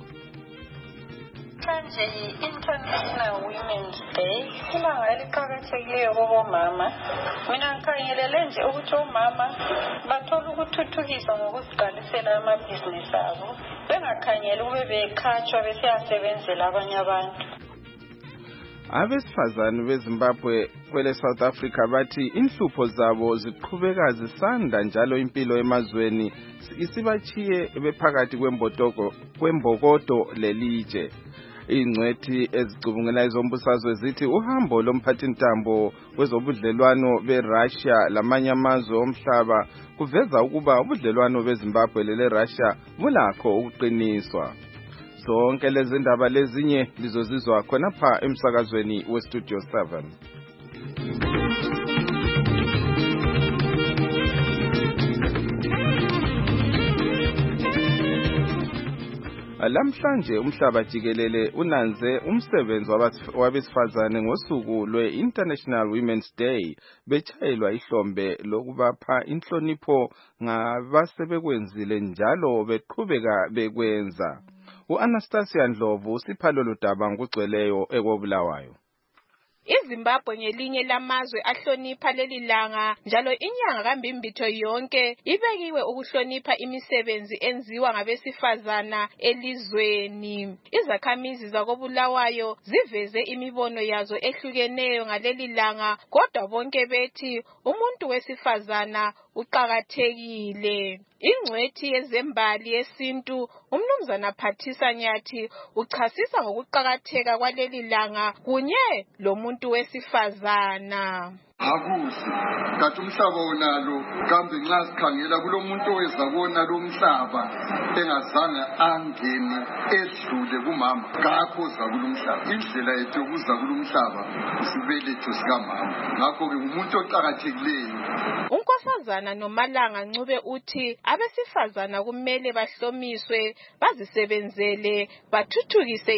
S24: Manje i-International Women's Day ilanga eliqakathekileyo kubomama. Mina ngikhangelele nje ukuthi omama bathola ukuthuthukiswa ngokuziqalisela amabhizinisi abo, bengakhangeli kube bekhatshwa besiyasebenzela abanye abantu.
S8: Abesifazane beZimbabwe kwele South Africa bathi inhlupho zabo ziqhubeka zisanda njalo impilo emazweni isibachiye bephakathi kwembotoko kwembokodo lelitshe. Ingcwethi ezicubungela izombusazwe zithi uhambo lomphathintambo wezobudlelwano beRussia lamanye amazwe omhlaba kuveza ukuba ubudlelwano beZimbabwe leleRussia bulakho ukuqiniswa. Zonke lezi ndaba lezinye lizozizwa khonapha emsakazweni weStudio seven. Lamhlanje umhlaba jikelele unanze umsebenzi wabesifazane ngosuku lwe-International Women's Day betshayelwa ihlombe lokubapha inhlonipho ngabasebekwenzile njalo beqhubeka bekwenza. U-Anastasia Ndlovu usipha lolu daba ngokugcweleyo ekobulawayo.
S25: iZimbabwe ngelinye lamazwe ahlonipha leli langa njalo inyanga kaMbimbitho yonke ibekiwe ukuhlonipha imisebenzi enziwa ngabesifazana elizweni. Izakhamizi zakobulawayo ziveze imibono yazo ehlukeneyo ngaleli langa, kodwa bonke bethi umuntu wesifazana uqakathekile. Ingcwethi yezembali yesintu umnumzana Phathisa Nyathi uchasisa ngokuqakatheka kwaleli langa kunye lomuntu wesifazana.
S26: Akuhle kathi umhlaba wonalo kambe nxa sikhangela kulomuntu oweza kuona lo mhlaba engazange angene edlule kumama ngakho za kulomhlaba. Indlela yethu yokuza kulomhlaba isibeletho sikamama, ngakho-ke umuntu oqakathekileyo.
S25: Unkosazana Nomalanga Ncube uthi abesifazana kumele bahlomiswe, bazisebenzele, bathuthukise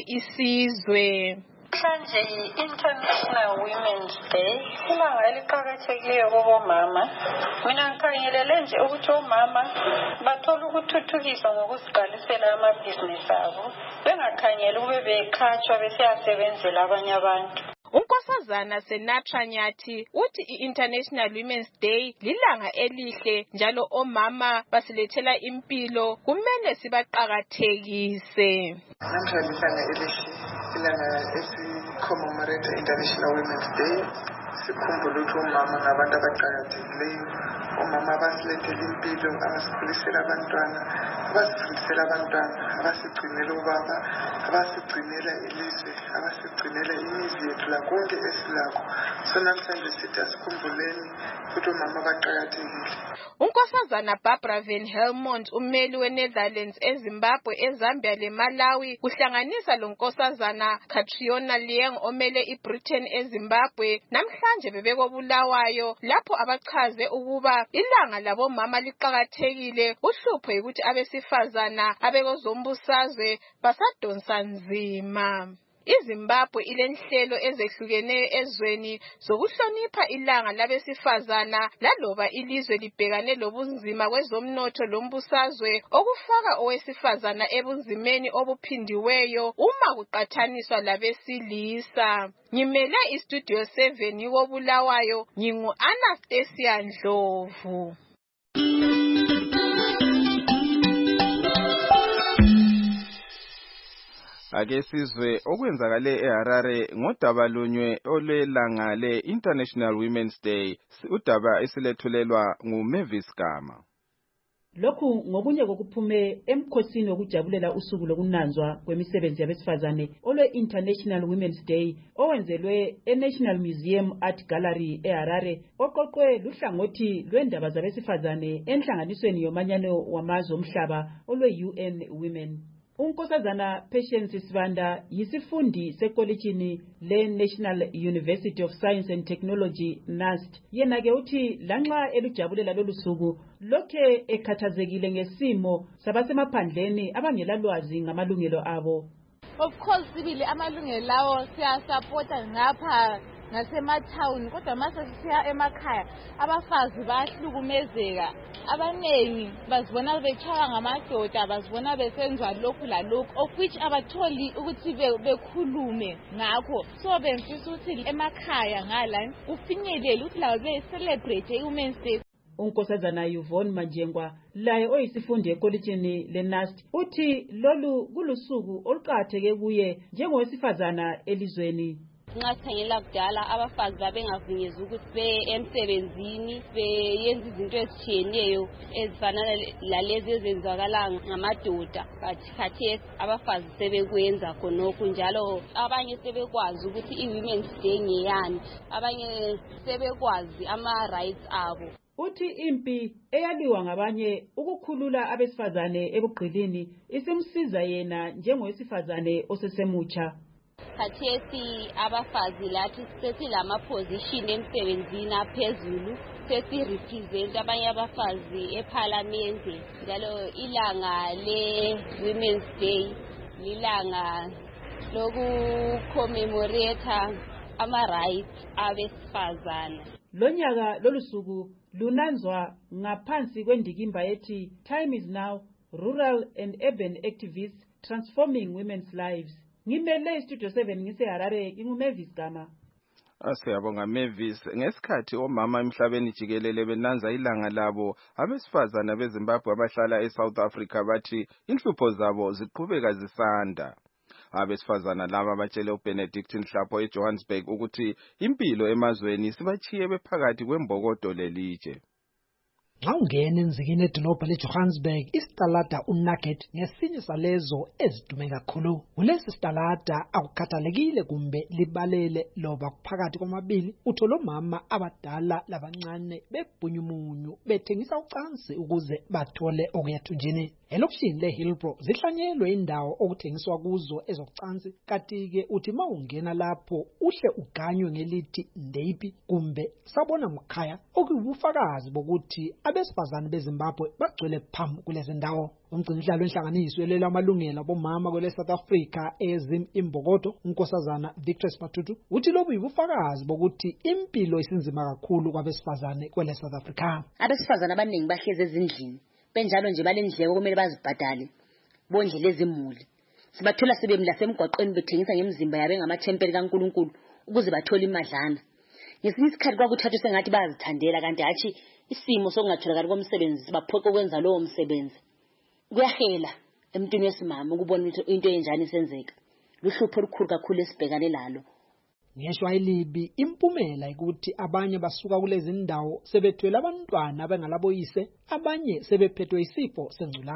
S25: isizwe.
S24: Manje i-International Women's Day ilanga eliqakathekileyo kubomama. Mina ngikhangelele nje ukuthi omama bathola ukuthuthukiswa ngokuziqalisela amabhizinisi abo, bengakhangeli kube bekhatshwa besiyasebenzela abanye abantu.
S25: Unkosazana Senatra Nyathi uthi i-International Women's Day lilanga elihle njalo omama basilethela impilo, kumele sibaqakathekise.
S27: Namhlanje ilanga elihle, ilanga esi-commemorate International Women's Day. Sikhumbula ukuthi omama ngabantu abaqakathekileyo, omama abasilethela impilo, abasikhulisela abantwana, abasifundisela abantwana, abasigcinela ubaba, abasigcinela ilizwe, abasigcinela imizi yethu lakonke esilakho. So namhlanje sithi asikhumbuleni ukuthi omama baqakathekile.
S25: uNkosazana Barbara Van Helmont, ummeli weNetherlands eZimbabwe, eZambia leMalawi, kuhlanganisa lo nkosazana Catriona Liang omele iBritain eZimbabwe, namhlanje bebekobulawayo lapho abachaze ukuba ilanga labomama liqakathekile. Uhlupho yikuthi abesifazana abekozombusazwe basadonsa nzima. iZimbabwe ilenhlelo ezehlukeneyo ezweni zokuhlonipha ilanga labesifazana laloba ilizwe libhekane lobunzima kwezomnotho lombusazwe, okufaka owesifazana ebunzimeni obuphindiweyo uma kuqathaniswa labesilisa. Ngimele iStudio seven yikobulawayo, ngingu Anastasia Ndlovu.
S8: Ake sizwe okwenzakale eHarare ngodaba lunywe olwelanga le-International Women's Day, udaba esilethulelwa nguMavis Gama.
S5: Lokhu ngokunye kokuphume emkhosini wokujabulela usuku lokunanzwa kwemisebenzi yabesifazane olwe-International Women's Day owenzelwe eNational Museum Art Gallery eHarare, oqoqwe luhlangothi lwendaba zabesifazane enhlanganisweni yomanyano wamazwe omhlaba olwe-U N Women. Unkosazana Patience Sibanda yisifundi sekolitshini le-National University of Science and Technology N A S T. Yena ke uthi lanxa elujabulela lolu suku lokhe ekhathazekile ngesimo sabasemaphandleni abangela lwazi ngamalungelo abo.
S9: Of course sibili amalungelo lawo siyasupporta ngapha nasemathawuni, kodwa mase sisiya emakhaya abafazi bayahlukumezeka. Abanengi bazibona betshaywa ngamadoda, bazibona besenzwa lokhu lalokhu, of which abatholi ukuthi bekhulume ngakho. So bemfisa ukuthi emakhaya ngala kufinyelele ukuthi lawo be-celebrate i-Women's Day.
S5: Unkosazana Yvonne Manjengwa laye oyisifundi ekolitshini le-N A S T uthi lolu kulusuku oluqakatheke kuye njengowesifazana elizweni.
S9: Ngathengela kudala abafazi babengavunyezwa ukuthi be emsebenzini beyenza izinto ezitshiyeneyo ezifana lalezi ezenzakala ngamadoda, but khathesi abafazi sebekwenza khonokho, njalo abanye sebekwazi ukuthi i-Women's Day ngeyani, abanye sebekwazi ama-rights abo.
S5: Uthi impi eyaliwa ngabanye ukukhulula abesifazane ebugqilini isimsiza yena njengowesifazane osesemutsha.
S9: Khathesi abafazi lathi sesilama position emsebenzini aphezulu, sesirepresent abanye abafazi eParliament, njalo ilanga le-Women's Day lilanga lokucommemorate ama-rights abesifazane.
S5: Lonyaka lolu suku lunanzwa ngaphansi kwendikimba ethi Time is Now, Rural and Urban Activists Transforming Women's Lives. Ngimele iStudio seven ngiseHarare, nginguMavis Gama.
S8: Asiyabonga Mavis. Ngesikhathi omama emhlabeni jikelele benanza ilanga labo, abesifazana beZimbabwe abahlala eSouth Africa bathi inhlupho zabo ziqhubeka zisanda. Abesifazana laba batshele uBenedict Nhlapho eJohannesburg ukuthi impilo emazweni sibachiye bephakathi kwembokodo lelitshe.
S10: Xa ungena enzikini edolobha leJohannesburg, isitalada uNugget ngesinye salezo ezidume kakhulu. Kulesi sitalada akukhathalekile kumbe libalele loba kuphakathi kwamabili, uthola omama abadala labancane bebhunyumunyu bethengisa ucansi ukuze bathole okuyathunjini. Elokishini leHillbrow zihlanyelwe indawo okuthengiswa kuzo ezokucansi, kanti-ke uthi ma ungena lapho uhle uganywe ngelithi ndeyiphi kumbe sabona mkhaya, okuyibufakazi bokuthi abesifazane beZimbabwe bagcwele phambi kulezi ndawo. Umgcinisihlalo wenhlanganiso elwela amalungelo abomama kwele South Africa ezim imbokodo, unkosazana Victor Matutu, uthi lobu yibufakazi bokuthi impilo isinzima kakhulu kwabesifazane kwele South Africa.
S11: Abesifazane abaningi bahlezi ezindlini, benjalo nje balendleko kumele bazibhadale bondlela ezimuli. Sibathola sebemla semgwaqweni bethengisa ngemizimba yabe ngamathempeli kaNkulunkulu ukuze bathole imadlana. Ngesinye isikhathi kwakuthathwa sengathi bazithandela, kanti hathi isimo sokungatholakali komsebenzi sibaphoqa ukwenza lowo msebenzi. Kuyahela emntwini wesimama ukubona into enjani isenzeka. Luhlupho olukhulu kakhulu esibhekane lalo.
S10: Ngeshwa elibi impumela ukuthi abanye basuka kulezi ndawo sebethwele abantwana abangalaboyise, abanye sebephethwe isifo sengculaza.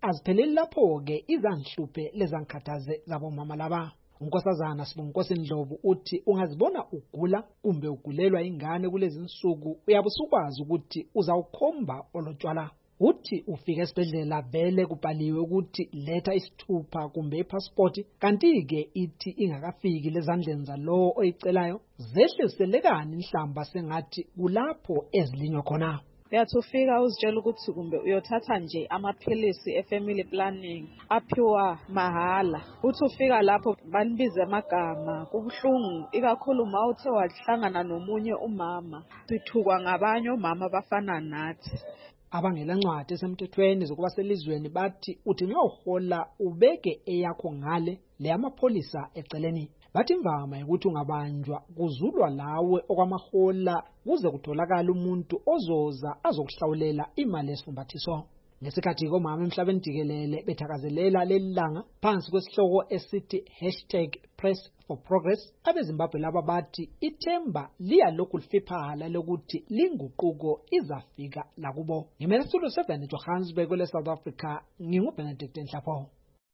S10: azipheleli lapho-ke izanhluphe lezankhathaze zabomama laba. Unkosazana Sibonginkosi Ndlovu uthi ungazibona ugula kumbe ugulelwa ingane kulezi nsuku uyabe usukwazi ukuthi uzawukhomba olotshwala. Uthi ufika esibhedlela vele kubhaliwe ukuthi letha isithupha kumbe ipassport, kanti-ke ithi ingakafiki lezandleni zalowo oyicelayo zehliselekani inhlamba sengathi kulapho ezilinywa khona.
S1: Uyathi ufika uzitshela ukuthi kumbe uyothatha nje amaphilisi e-family planning aphiwa mahala. Uthi ufika lapho banibize amagama, kubuhlungu ikakhulu uma uthe wahlangana nomunye umama. Sithukwa ngabanye omama abafana nathi.
S10: Abangela ncwadi esemthethweni zokuba selizweni bathi uthi nxa uhola ubeke eyakho ngale le amapholisa eceleni. Bathi imvama ukuthi ungabanjwa kuzulwa lawe okwamahola kuze kutholakala umuntu ozoza azokuhlawulela imali yesifumbathiso. Ngesikhathi komama emhlabeni jikelele bethakazelela lelilanga phansi kwesihloko esithi hashtag Press for Progress, abeZimbabwe laba bathi ithemba liyalokhu lifiphala lokuthi linguquko izafika lakubo. Ngimele Studio seven eJohannesburg kule South Africa, nginguBenedict Nhlapho.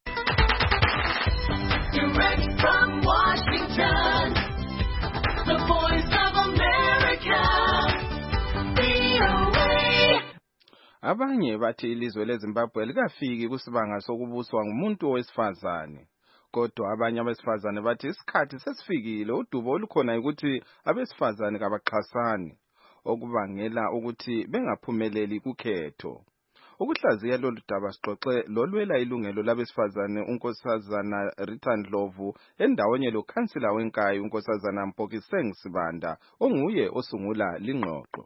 S12: Direct from Washington, the voice of America, V O A.
S8: Abanye bathi ilizwe leZimbabwe likafiki kusibanga sokubuswa ngumuntu owesifazane. Kodwa abanye abesifazane bathi isikhathi sesifikile udubo olukhona ukuthi abesifazane kabaxhasani, okubangela ukuthi bengaphumeleli kukhetho. Ukuhlaziya lolu daba sixoxe lolwela ilungelo labesifazane unkosazana Rita Ndlovu endaweni lokhansila wenkayi unkosazana Mpokiseng Sibanda onguye osungula lingxoxo.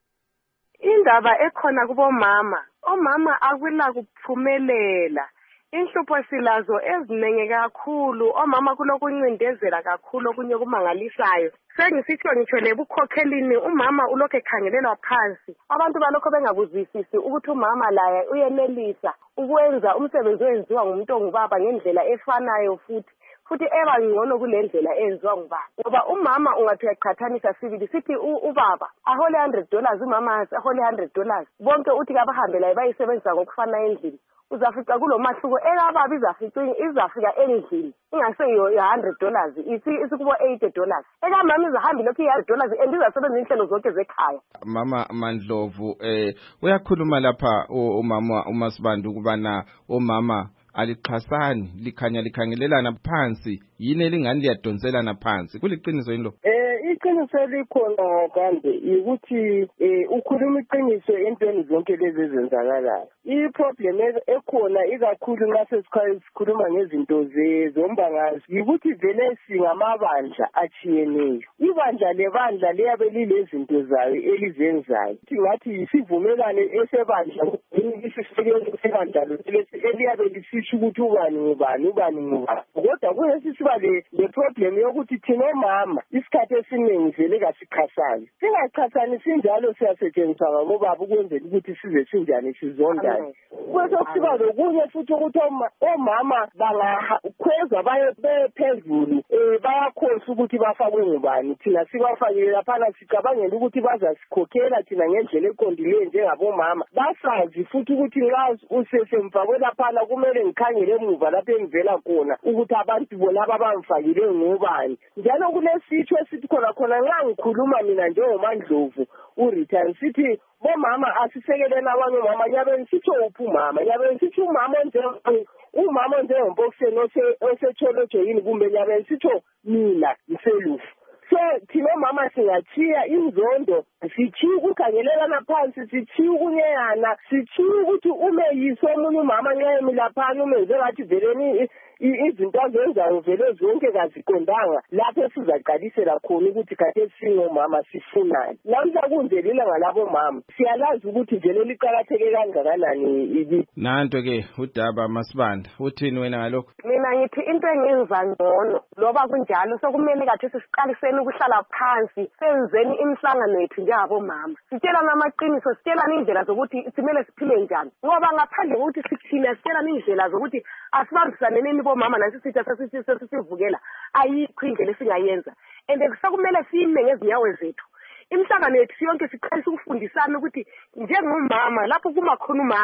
S13: Indaba ekhona kubomama, omama akwila kuphumelela. Inhlupho silazo ezinenge kakhulu, omama kulokuncindezela kakhulu okunye kumangalisayo. Sengisitsho ngitsho lebukhokhelini umama ulokho ekhangelelwa phansi. Abantu balokho bengakuzwisisi ukuthi umama laye uyenelisa ukwenza umsebenzi owenziwa ngumuntu ongubaba ngendlela efanayo futhi. Futhi eba ngcono kulendlela enziwa ngubaba. Ngoba umama ungathi uyaqhathanisa sibili sithi ubaba ahole one hundred dollars umama ahole one hundred dollars. Bonke uthi kabahambe laye bayisebenzisa ngokufana endlini. Uzafica kulomahluko ekababa izafica izafika endlini ingaseyo one hundred dollars ithi isikubo eighty dollars. Ekamama izahamba lokho one hundred dollars and izasebenza inhlelo zonke zekhaya.
S8: Mama Mandlovu eh uyakhuluma lapha umama uMasibanda ukubana omama alixhasani likhanya likhangelelana phansi yini elingani liyadonselana phansi kuliqiniso yini lo?
S13: Eh iqiniso likhona kanti ukuthi eh ukhuluma iqiniso entweni zonke lezi ezenzakalayo. I-problem ekhona ikakhulu nxa sesikhuluma ngezinto zombangazi ukuthi vele singamabandla achiyeneyo. Ibandla lebandla liyabe lilezinto zayo elizenzayo. Ngathi sivumelane esebandla isisekelo sebandla eliyabe lisisho ukuthi ubani ngubani ubani ngubani. Kodwa kuyesisiba le problem yokuthi thina omama isikhathi esiningi vele kasikhasani. Singachasani sinjalo siyasetshenziswa ngabobaba ukwenzela ukuthi size sinjani sizondane. Kwesekusiba lokunye futhi ukuthi omama bangakhweza baye phezulu bayakhosa ukuthi bafakwe ngubani. Thina sibafakile laphana sicabangela ukuthi bazasikhokhela thina ngendlela eqondileyo njengabomama. Basazi futhi ukuthi nxa usesemfakwe laphana kumele ngikhangele emuva lapho engivela khona ukuthi abantu bona abamfakile ngubani. Njalo kulesitho esithi khona khona nxa ngikhuluma mina njengoMandlovu uRita ngithi bomama asisekelena abanye omama nyabe ngisitsho uphi umama nyabe ngisitsho umama njengo umama njengoMpokiseni osetholojo yini kumbe nyabe ngisitsho mina ngiselufu. So thina mama singathiya inzondo sichiya ukukhangelelana phansi sichiya ukunyeyana sichiya ukuthi ume yiso omunye umama nxa emilaphana umenze ngathi veleni izinto azenzayo vele zonke kaziqondanga lapho sizaqalisela khona ukuthi kade singomama sifunani. Lamhla kunjeli ilanga labomama siyalazi ukuthi vele liqakatheke kangakanani ibi.
S8: Nanto ke udaba Masibanda uthini wena ngalokho?
S13: Mina ngithi into engenza ngcono loba kunjalo sokumele kathi sisiqaliseni ukuhlala phansi senzeni imihlangano yethu njengabomama. Sitshelana amaqiniso sitshelana indlela zokuthi simele siphile njani. Ngoba ngaphandle kokuthi sithina sitshelana indlela zokuthi asibambisaneni bomama nasisitha sesivukela ayikho indlela esingayenza and kusakumele sime ngezinyawo zethu. Imihlangano yethu yonke siqalisa ukufundisana ukuthi njengomama lapho kuma khona umama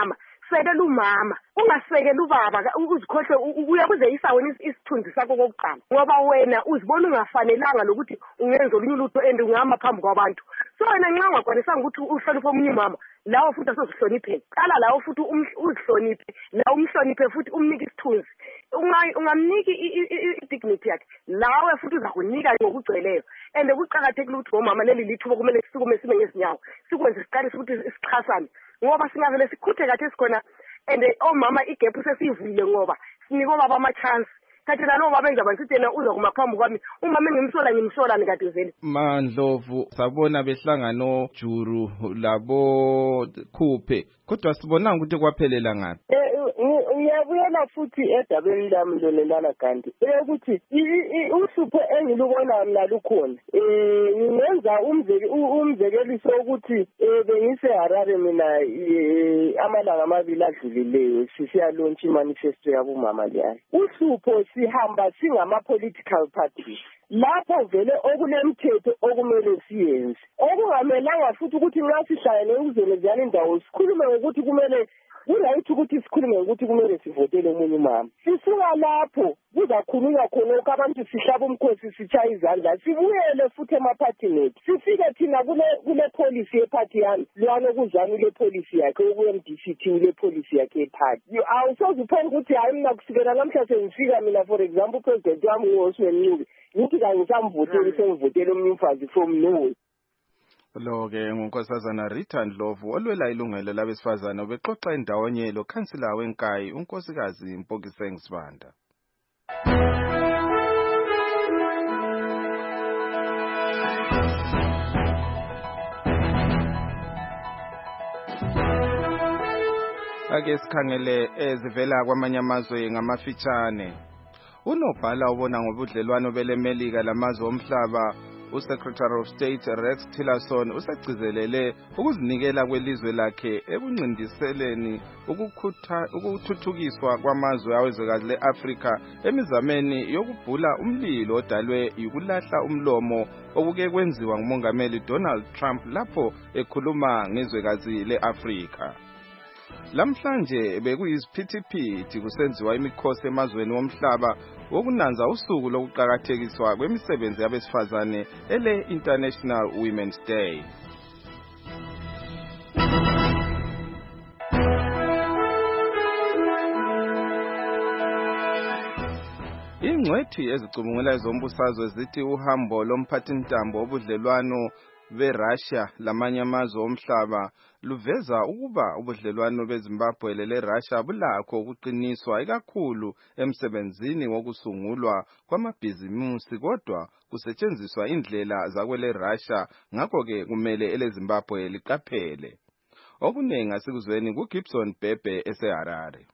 S14: sekela umama ungasekela ubaba uzikhohle uyakuzeyisa wena isithunzi sakho kokuqala ngoba wena uzibona ungafanelanga lokuthi ungenza olunye ulutho and ungama phambi kwabantu so wena nxa ungakwanisanga ukuthi uhloniphe omunye umama lawo futhi asozihloniphe qala lawo futhi uzihloniphe la umhloniphe futhi umnike isithunzi ungamniki i-dignity yakhe lawe futhi uzakunika ngokugcweleyo and kuqakathekile ukuthi bomama leli lithuba kumele sisukume sibe ngezinyawo sikwenze siqale futhi isixhasane ngoba singavele sikhuthe kathi sikhona and omama igap sesivile ngoba sinike baba ama chance kathi nalo baba benza basithena uza kuma phambi kwami umama engimsola ngimsola nikade vele
S8: Mandlovu sabona behlangano Juru labo Khuphe kodwa sibonanga ukuthi kwaphelela ngapi
S13: ngiyabuyela futhi edabeni lami lolelana kanti ukuthi uhlupho engilubona mina lukhona eh ngenza umzekeliso ukuthi bengise Harare mina amalanga amabili adlulileyo sisiya launch manifesto yabomama leyo uhlupho sihamba singama political parties lapho vele okunemthetho okumele siyenze okungamelanga futhi ukuthi nxa sihlangene ukuzenzana indawo sikhulume ukuthi kumele Kurayithi ukuthi sikhulume ukuthi kumele sivotele umunye umama. Sisuka lapho kuzakhulunywa khona abantu sihlaba umkhosi sitshaya izandla sibuyele futhi emaphathini ethu. Sifike thina kule kule policy yeparty yami lwana kuzami le policy yakhe okuye D C T le policy yakhe eparty. Awusozuphela ukuthi hayi mina kusukela namhla sengifika mina for example president wami uSweniwe ngithi kangisamvoteli sengivotele umunye umfazi from nowhere.
S8: Lo ke ngunkosazana Rita Ndlovu olwela ilungelo labesifazana obexoxa endawonye lo kansila wenkayi unkosikazi Mpokiseng Sibanda. Ake sikhangele ezivela kwamanye amazwe ngamafitshane. Unobhala ubona ngobudlelwano belemelika lamazwe omhlaba uSecretary of State Rex Tillerson usegcizelele ukuzinikela kwelizwe lakhe ekuncindiseleni ukukhutha ukuthuthukiswa kwamazwe awezwekazi leAfrika emizameni yokubhula umlilo odalwe yikulahla umlomo okuke kwenziwa ngumongameli Donald Trump lapho ekhuluma ngezwekazi leAfrika. Lamhlanje bekuyisiphithiphithi kusenziwa imikhosi emazweni womhlaba wokunanza usuku lokuqhakathekiswa kwemisebenzi yabesifazane ele International Women's Day. Ingcwethi ezicubungula ezombusazwe zithi uhambo lomphathintambo obudlelwano beRussia lamanye amazwe omhlaba luveza ukuba ubudlelwano beZimbabwe leRussia bulakho ukuqiniswa ikakhulu emsebenzini wokusungulwa kwamabhizimusi kodwa kusetshenziswa indlela zakwele Russia ngakho ke kumele eleZimbabwe liqaphele. Okunengi asikuzweni kuGibson Bhebhe eseHarare.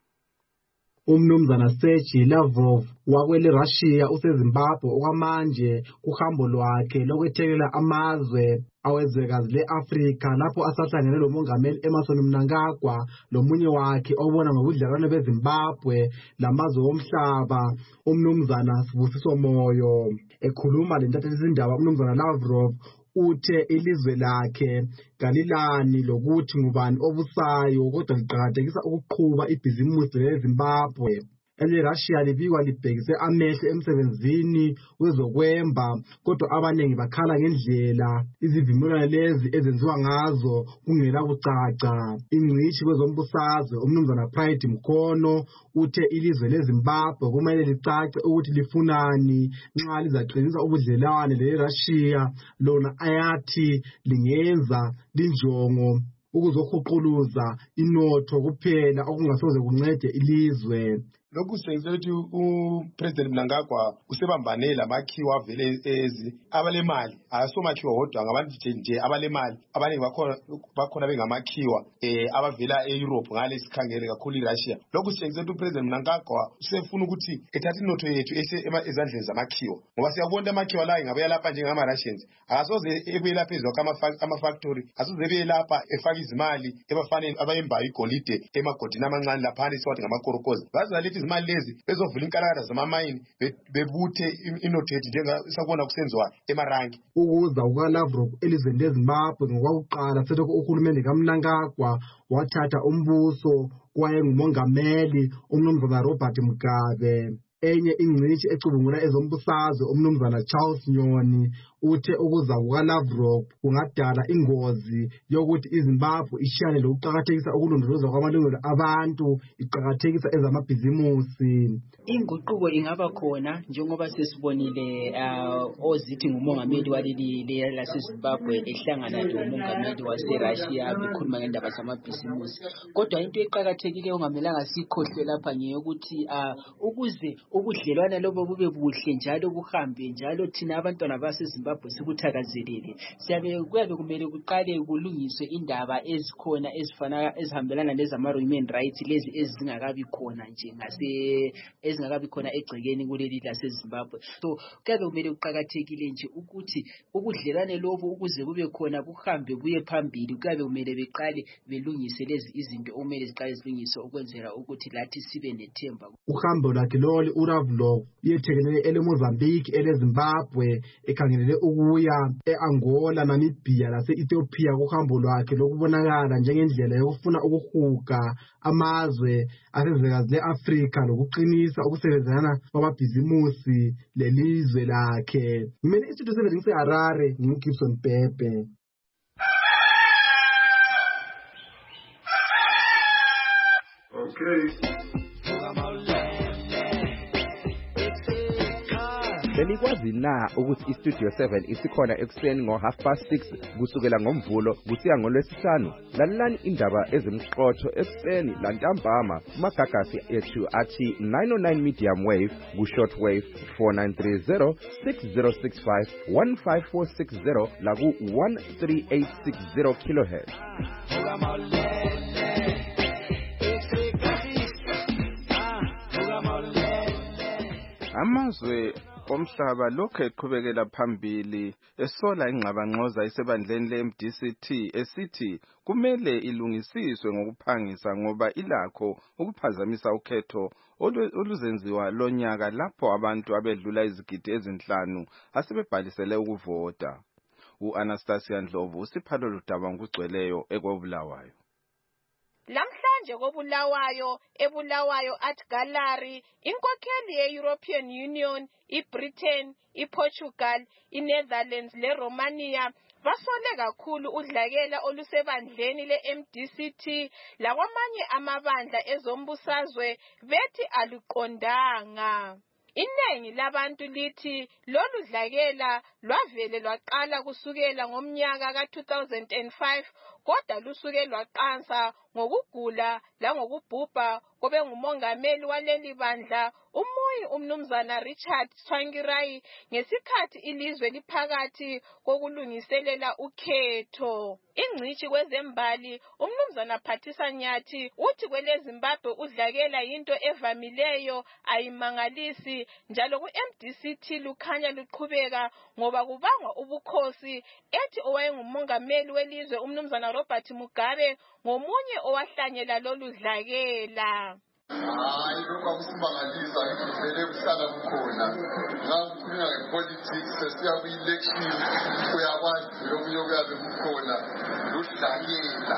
S15: Umnumzana Sergey Lavrov wakwele Russia useZimbabwe okwamanje kuhambo lwakhe lokwethelela amazwe awezwekazi leAfrika lapho asahlangene lomongameli Emmerson Mnangagwa lomunye wakhe obona ngobudlelwano beZimbabwe lamazwe omhlaba umnumzana Sibusiso Moyo. Ekhuluma lentatheli izindaba umnumzana Lavrov uthe ilizwe lakhe kalilani lokuthi ngubani obusayo kodwa liqhakathekisa ukuqhuba ibhizimusi leZimbabwe. EleRussia libikwa libhekise amehlo emsebenzini wezokwemba kodwa abaningi bakhala ngendlela izivumelwano lezi ezenziwa ngazo kungela kucaca. Ingcitshi kwezombusazwe umnumzana Pride Mkhono uthe ilizwe leZimbabwe kumele licace ukuthi lifunani nxa lizaqinisa ubudlelwane leRussia lona ayathi lingenza linjongo ukuzohuquluza inotho kuphela okungasoze kuncede ilizwe.
S16: Lokhu senzele ukuthi uPresident Mnangagwa usebambane lamakhiwa vele ezi abalemali asomakhiwa hodwa ngabantu nje abalemali abaningi bakhona bakhona bengamakhiwa eh abavela eEurope ngale sikhangele kakhulu iRussia. Lokhu senzele ukuthi uPresident Mnangagwa usefuna ukuthi ethathe inotho yethu ese ezandleni zamakhiwa ngoba siyabona amakhiwa la ingabe yalapha njengama Russians akasoze ebuyela phezulu kwama factory asoze ebuyelapha efaka izimali ebafanele abayembayo igolide emagodini amancane lapha isiwathi ngamakorokozi bazalithi izimali lezi bezovula inkalakatha zamamayini bebuthe inoteti njengasakubona kusenziwa emaranki.
S15: Ukuza kukaLavrov elizweni leZimbabwe ngokwakuqala selokhu uhulumende kaMnangagwa wathatha umbuso kwayengumongameli umnumzana Robert Mugabe. Enye ingcitshi ecubungula ezombusazwe umnumzana Charles Nyoni uthe ukuza kukaLavrov kungadala ingozi yokuthi iZimbabwe ishiyane lokuqakathekisa ukulondolozwa kwamalungelo abantu iqakathekisa ezamabhizimusi.
S2: Inguquko ingaba khona njengoba sesibonile uh, ozithi ngumongameli waleli laseZimbabwe ehlangana nomongameli waseRussia bekhuluma ngendaba zamabhizimusi. Kodwa into eqakathekileyo ongamelanga sikhohle lapha ngeyokuthi uh, ukuze ubudlelwane lobo bube buhle njalo buhambe njalo thina abantwana baseZimbabwe sikuthakazelele siyabe kuyabe kumele kuqale kulungiswe indaba ezikhona ezifana ezihambelana lezama human rights lezi ezingakabi khona nje ngase ezingakabi khona egcekeni kuleli laseZimbabwe. So kuyabe kumele kuqakathekile nje ukuthi ubudlelwane lobo ukuze kube khona buhambe buye phambili kuyabe kumele beqale belungise lezi izinto okumele ziqale zilungiswe ukwenzela ukuthi lathi sibe nethemba.
S15: Uhambo lwakhe lolu uLavrov yethekelele eleMozambique eleZimbabwe ekhangelele ukuya eAngola Namibia lase-Ethiopia kuhambo lwakhe lokubonakala njengendlela yokufuna ukuhuga amazwe asezwekazi le-Afrika lokuqinisa ukusebenzana kwamabhizimusi lelizwe lakhe. Ngimele istudio seven ngiseHarare nginguGibson Pepe.
S26: Okay.
S3: Benikwazi na ukuthi iStudio seven isikhona ekuseni ngo half past six kusukela ngomvulo kusiya ngolwesihlanu. Lalelani indaba ezimqotho ekuseni lantambama magagasi ethu athi nine oh nine medium wave ku short wave four nine three zero six zero six five one five four six zero la ku one three eight six zero kilohertz.
S8: Amazwe omhlaba lokho eqhubekela phambili esola ingxabangxoza isebandleni le-M D C T esithi kumele ilungisiswe ngokuphangisa ngoba ilakho ukuphazamisa ukhetho oluzenziwa lonyaka lapho abantu abedlula izigidi ezinhlanu asebebhalisele ukuvota. U-Anastasia Ndlovu usiphalo ludaba ngokugcweleyo ekobulawayo.
S25: Lamhlanje kobulawayo ebulawayo at gallery inkokheli ye-European Union, iBritain, iPortugal, iNetherlands leRomania basole kakhulu udlakela olusebandleni le-M D C T lakwamanye amabandla ezombusazwe bethi aluqondanga. Inengi labantu lithi lolu dlakela lwavele lwaqala kusukela ngomnyaka ka two thousand five kodwa lusuke lwaqansa ngokugula langokubhubha kobe ngumongameli waleli bandla umuyi umnumzana Richard Tsvangirai ngesikhathi ilizwe liphakathi kokulungiselela ukhetho. Ingcitshi kwezembali umnumzana Phathisa Nyathi uthi kwele Zimbabwe udlakela yinto evamileyo ayimangalisi njalo ku-M D C T lukhanya luqhubeka ngoba kubangwa ubukhosi ethi owayengumongameli welizwe umnumzana Robert Mugabe ngomunye owahlanyela lolu dlakela.
S26: Hayi lokho akusimangalisa ngivele kuhlala kukhona ngakukhulunywa ngepolitics sesiya ku-election uyakwazi lokunye okuyabe kukhona ludlakela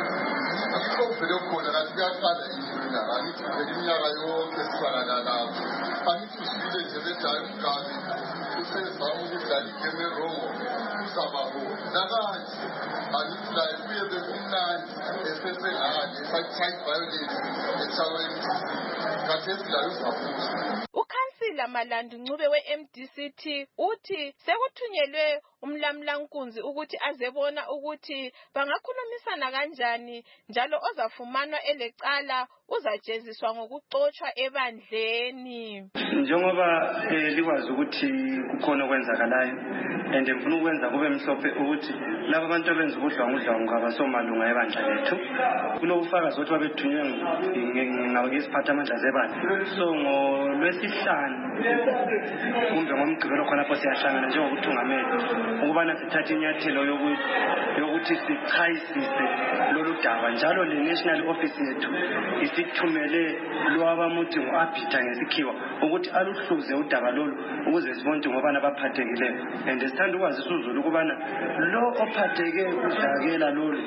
S26: yikho kuvele kukhona kanti kuyaqala yina angithi vele iminyaka yonke sibala lapho angithi usile nje bedayi Mugabe usezama ukudlala igame erongo uzababo nakanje angithi laye kuye bekumnandi esesengale esathi violence echaweni kathesi layo uzafuza.
S25: Ukhansila Malandu Ncube we-M D C T uthi sekuthunyelwe umlamlankunzi ukuthi azebona ukuthi bangakhulumisana kanjani njalo ozafumanwa elecala uzajeziswa ngokuxotshwa ebandleni.
S17: Njengoba likwazi ukuthi kukhona okwenzakalayo and ngifuna ukwenza kube mhlophe ukuthi laba abantu abenza ubudlwangudlwangu ngabasomalunga ebandla lethu kulobufakazi ukuthi babethunywe ngabesiphathamandla zebandla. So ngolwesihlanu kumbe ngomgqibelo khonapho siyahlangana njengokuthungameli ukubana sithathe inyathelo yokuthi sichayisise lolu daba njalo le national office yethu isithumele lwabamuthi ngu-abhitha ngesikhiwa ukuthi aluhluze udaba lolu ukuze sibone ukuthi ngobani abaphathekileyo and sithanda ukwazisa uzulu ukubana lo ophatheke udlakela lolu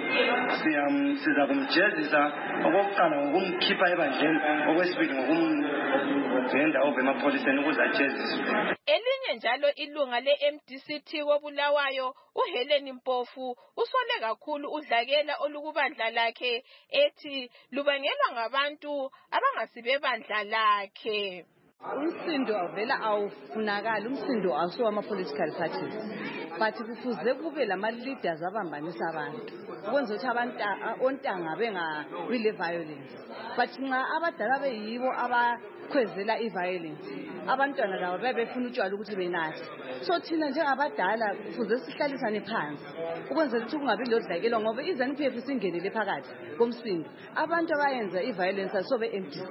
S17: siza kumjezisa okokuqala ngokumkhipha ebandleni okwesibili ngokumgenda over emapholiseni ukuze ajeziswe.
S25: Elinye njalo ilunga le-M D C T koBulawayo uHelen Mpofu usole kakhulu udlakela olukubandla lakhe ethi lubangelwa ngabantu abangasibe bandla lakhe.
S4: Umsindo avela awufunakala, umsindo awuso ama-political parties, but kufuze kube lama-leaders abambanisa abantu ukwenza ukuthi abantu ontanga bengabi le violence. But nxa abadala beyibo abakhwezela i-violence, abantwana labo bebefuna utshwala ukuthi benathe. So thina njengabadala kufuze sihlalisane phansi ukwenzela ukuthi kungabi lodlakelwa ngoba iZANU-P F singenele phakathi komsindo. Abantu abayenza i-violence asobe M D C.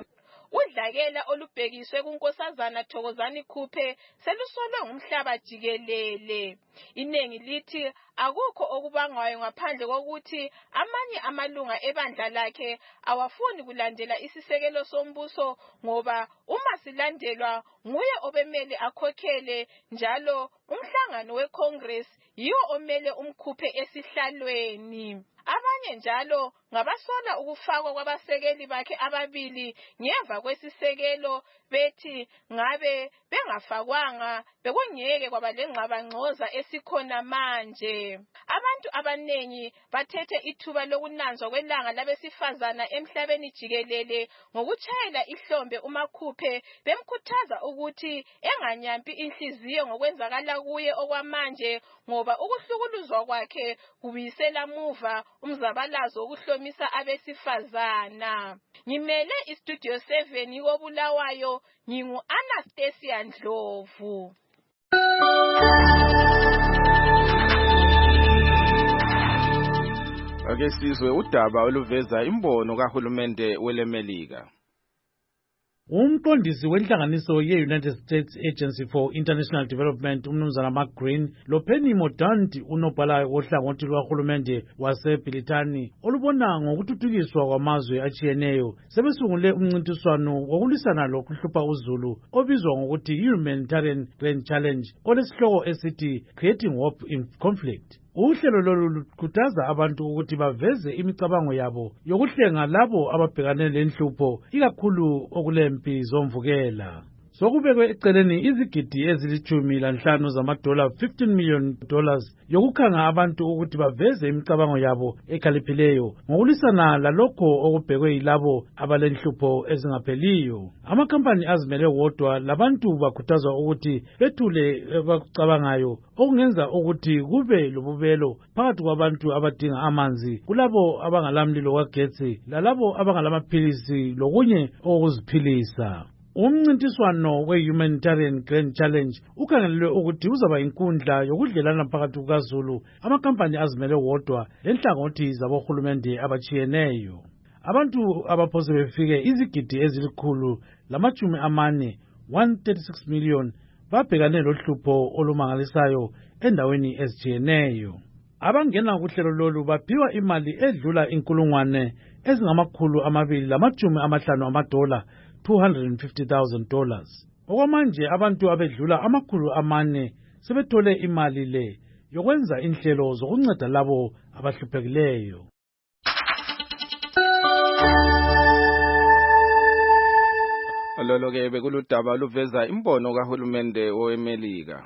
S25: Udlakela olubhekiswe kuNkosazana Thokozani Khuphe selusolwe ngumhlaba jikelele. Inengi lithi akukho okubangwayo ngaphandle kokuthi amanye amalunga ebandla lakhe awafuni kulandela isisekelo sombuso ngoba uma silandelwa nguye obemele akhokhele njalo umhlangano weCongress yiwo omele umkhuphe esihlalweni. Abanye njalo ngabasola ukufakwa kwabasekeli bakhe ababili ngemva kwesisekelo bethi ngabe bengafakwanga bekungeke kwaba lengxabangxoza esikhona manje. Abantu abanengi bathethe ithuba lokunanzwa kwelanga labesifazana emhlabeni jikelele ngokutshayela ihlombe uMakhuphe bemkhuthaza ukuthi enganyampi inhliziyo ngokwenzakala kuye okwamanje ngoba ukuhlukuluzwa kwakhe kubuyisela muva umzabalazo wokuhlomisa abesifazana. Ngimele iStudio seven koBulawayo ngingu Anastasia Ndlovu.
S8: Ake sizwe udaba oluveza imbono kahulumende welemelika.
S6: Umqondisi wenhlanganiso ye-United States Agency for International Development umnumzana Mark Green loPenny Mordaunt unobhala wohlangothi lwahulumende waseBrithani olubona ngokuthuthukiswa kwamazwe atshiyeneyo sebesungule umncintiswano wokulwisana lokuhlupha uzulu obizwa ngokuthi Humanitarian Grand Challenge olesihloko esithi Creating Hope in Conflict. Uhlelo lolu lukhuthaza abantu ukuthi baveze imicabango yabo yokuhlenga labo ababhekane lenhlupho ikakhulu okulempi zomvukela. Sokubekwe eceleni izigidi ezilithumi lanhlanu zamadola fifteen million dollars yokukhanga abantu ukuthi baveze imicabango yabo ekhaliphileyo ngokulisana lalokho okubhekwe yilabo abalenhlupho ezingapheliyo. Amakhampani azimele wodwa labantu bakhuthazwa ukuthi bethule abakucabangayo okungenza ukuthi kube lobubelo phakathi kwabantu abadinga amanzi kulabo abangalamlilo kagetsi lalabo abangalamaphilisi lokunye okuziphilisa. Umncintiswano we-Humanitarian Grand Challenge ukhangelelwe ukuthi uzaba inkundla yokudlelana phakathi kukaZulu, amakhampani azimele wodwa lenhlangothi zabohulumende abatshiyeneyo. Abantu abaphose befike izigidi ezilikhulu lamachumi amane one hundred thirty-six million babhekane lohlupho olumangalisayo endaweni ezitshiyeneyo. Abangena kuhlelo lolu baphiwa imali edlula inkulungwane ezingamakhulu amabili lamachumi amahlanu amadola two hundred fifty thousand dollars. Okwamanje abantu abedlula amakhulu amane sebethole imali le yokwenza inhlelo zokunceda labo abahluphekileyo.
S8: Lolo ke bekuludaba luveza imbono kahulumende weMelika.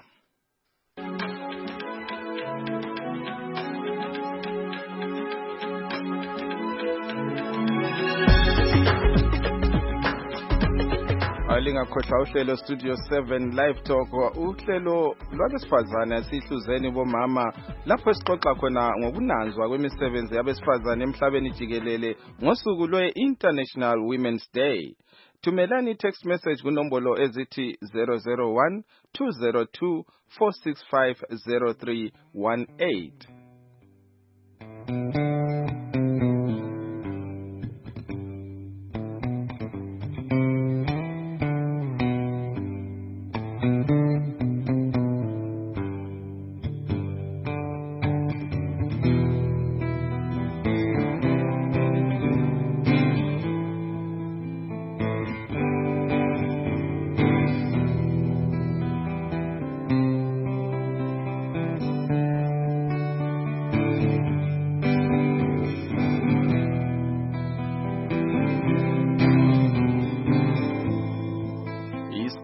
S8: Alingakhohlwa uhlelo Studio seven Live Talk uhlelo lwabesifazane sihluzeni bomama lapho sixoxa khona ngokunanzwa kwemisebenzi yabesifazane emhlabeni jikelele ngosuku lwe-International Women's Day. Tumelani text message kunombolo ezithi zero zero one two zero two four six five zero three one eight.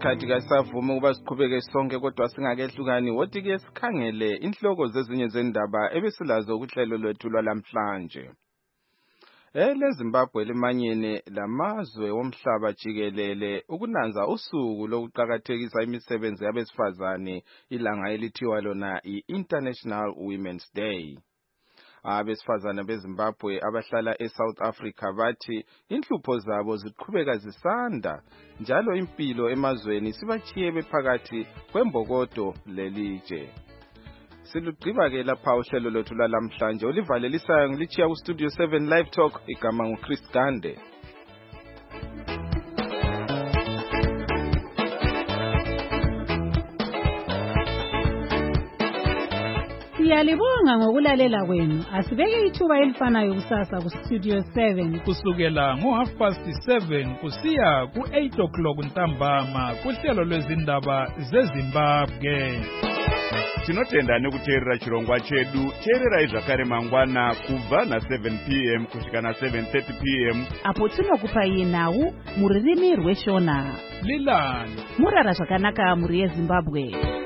S8: isikhathi kasavume ukuba siqhubeke sonke kodwa singakehlukani wothi ke sikhangele inhloko zezinye zendaba ebesilazo kuhlelo lwethu lwalamhlanje. Ele Zimbabwe limanyene lamazwe womhlaba jikelele ukunanza usuku lokuqhakathekisa imisebenzi yabesifazane ilanga elithiwa lona i-International Women's Day. Abesifazane beZimbabwe abahlala eSouth Africa bathi inhlupho zabo ziqhubeka zisanda njalo impilo emazweni sibachiye bephakathi kwembokodo lelije. Silugqiba ke lapha uhlelo lwethu lwalamhlanje olivalelisayo ngilichiya ku Studio seven Live Talk igama nguChris Gande.
S7: Siyalibonga ngokulalela kwenu. Asibeke ithuba elifanayo kusasa ku Studio seven
S18: kusukela ngo half past seven kusiya ku eight o'clock ntambama kuhlelo lwezindaba zeZimbabwe.
S19: Tinotenda nekuteerera chirongwa chedu. Teererai zvakare mangwana kubva na seven p m kusvika na seven thirty p m
S7: apo tinokupai nhau muririmi rweshona.
S18: Lilani
S7: Murara zvakanaka muri yeZimbabwe.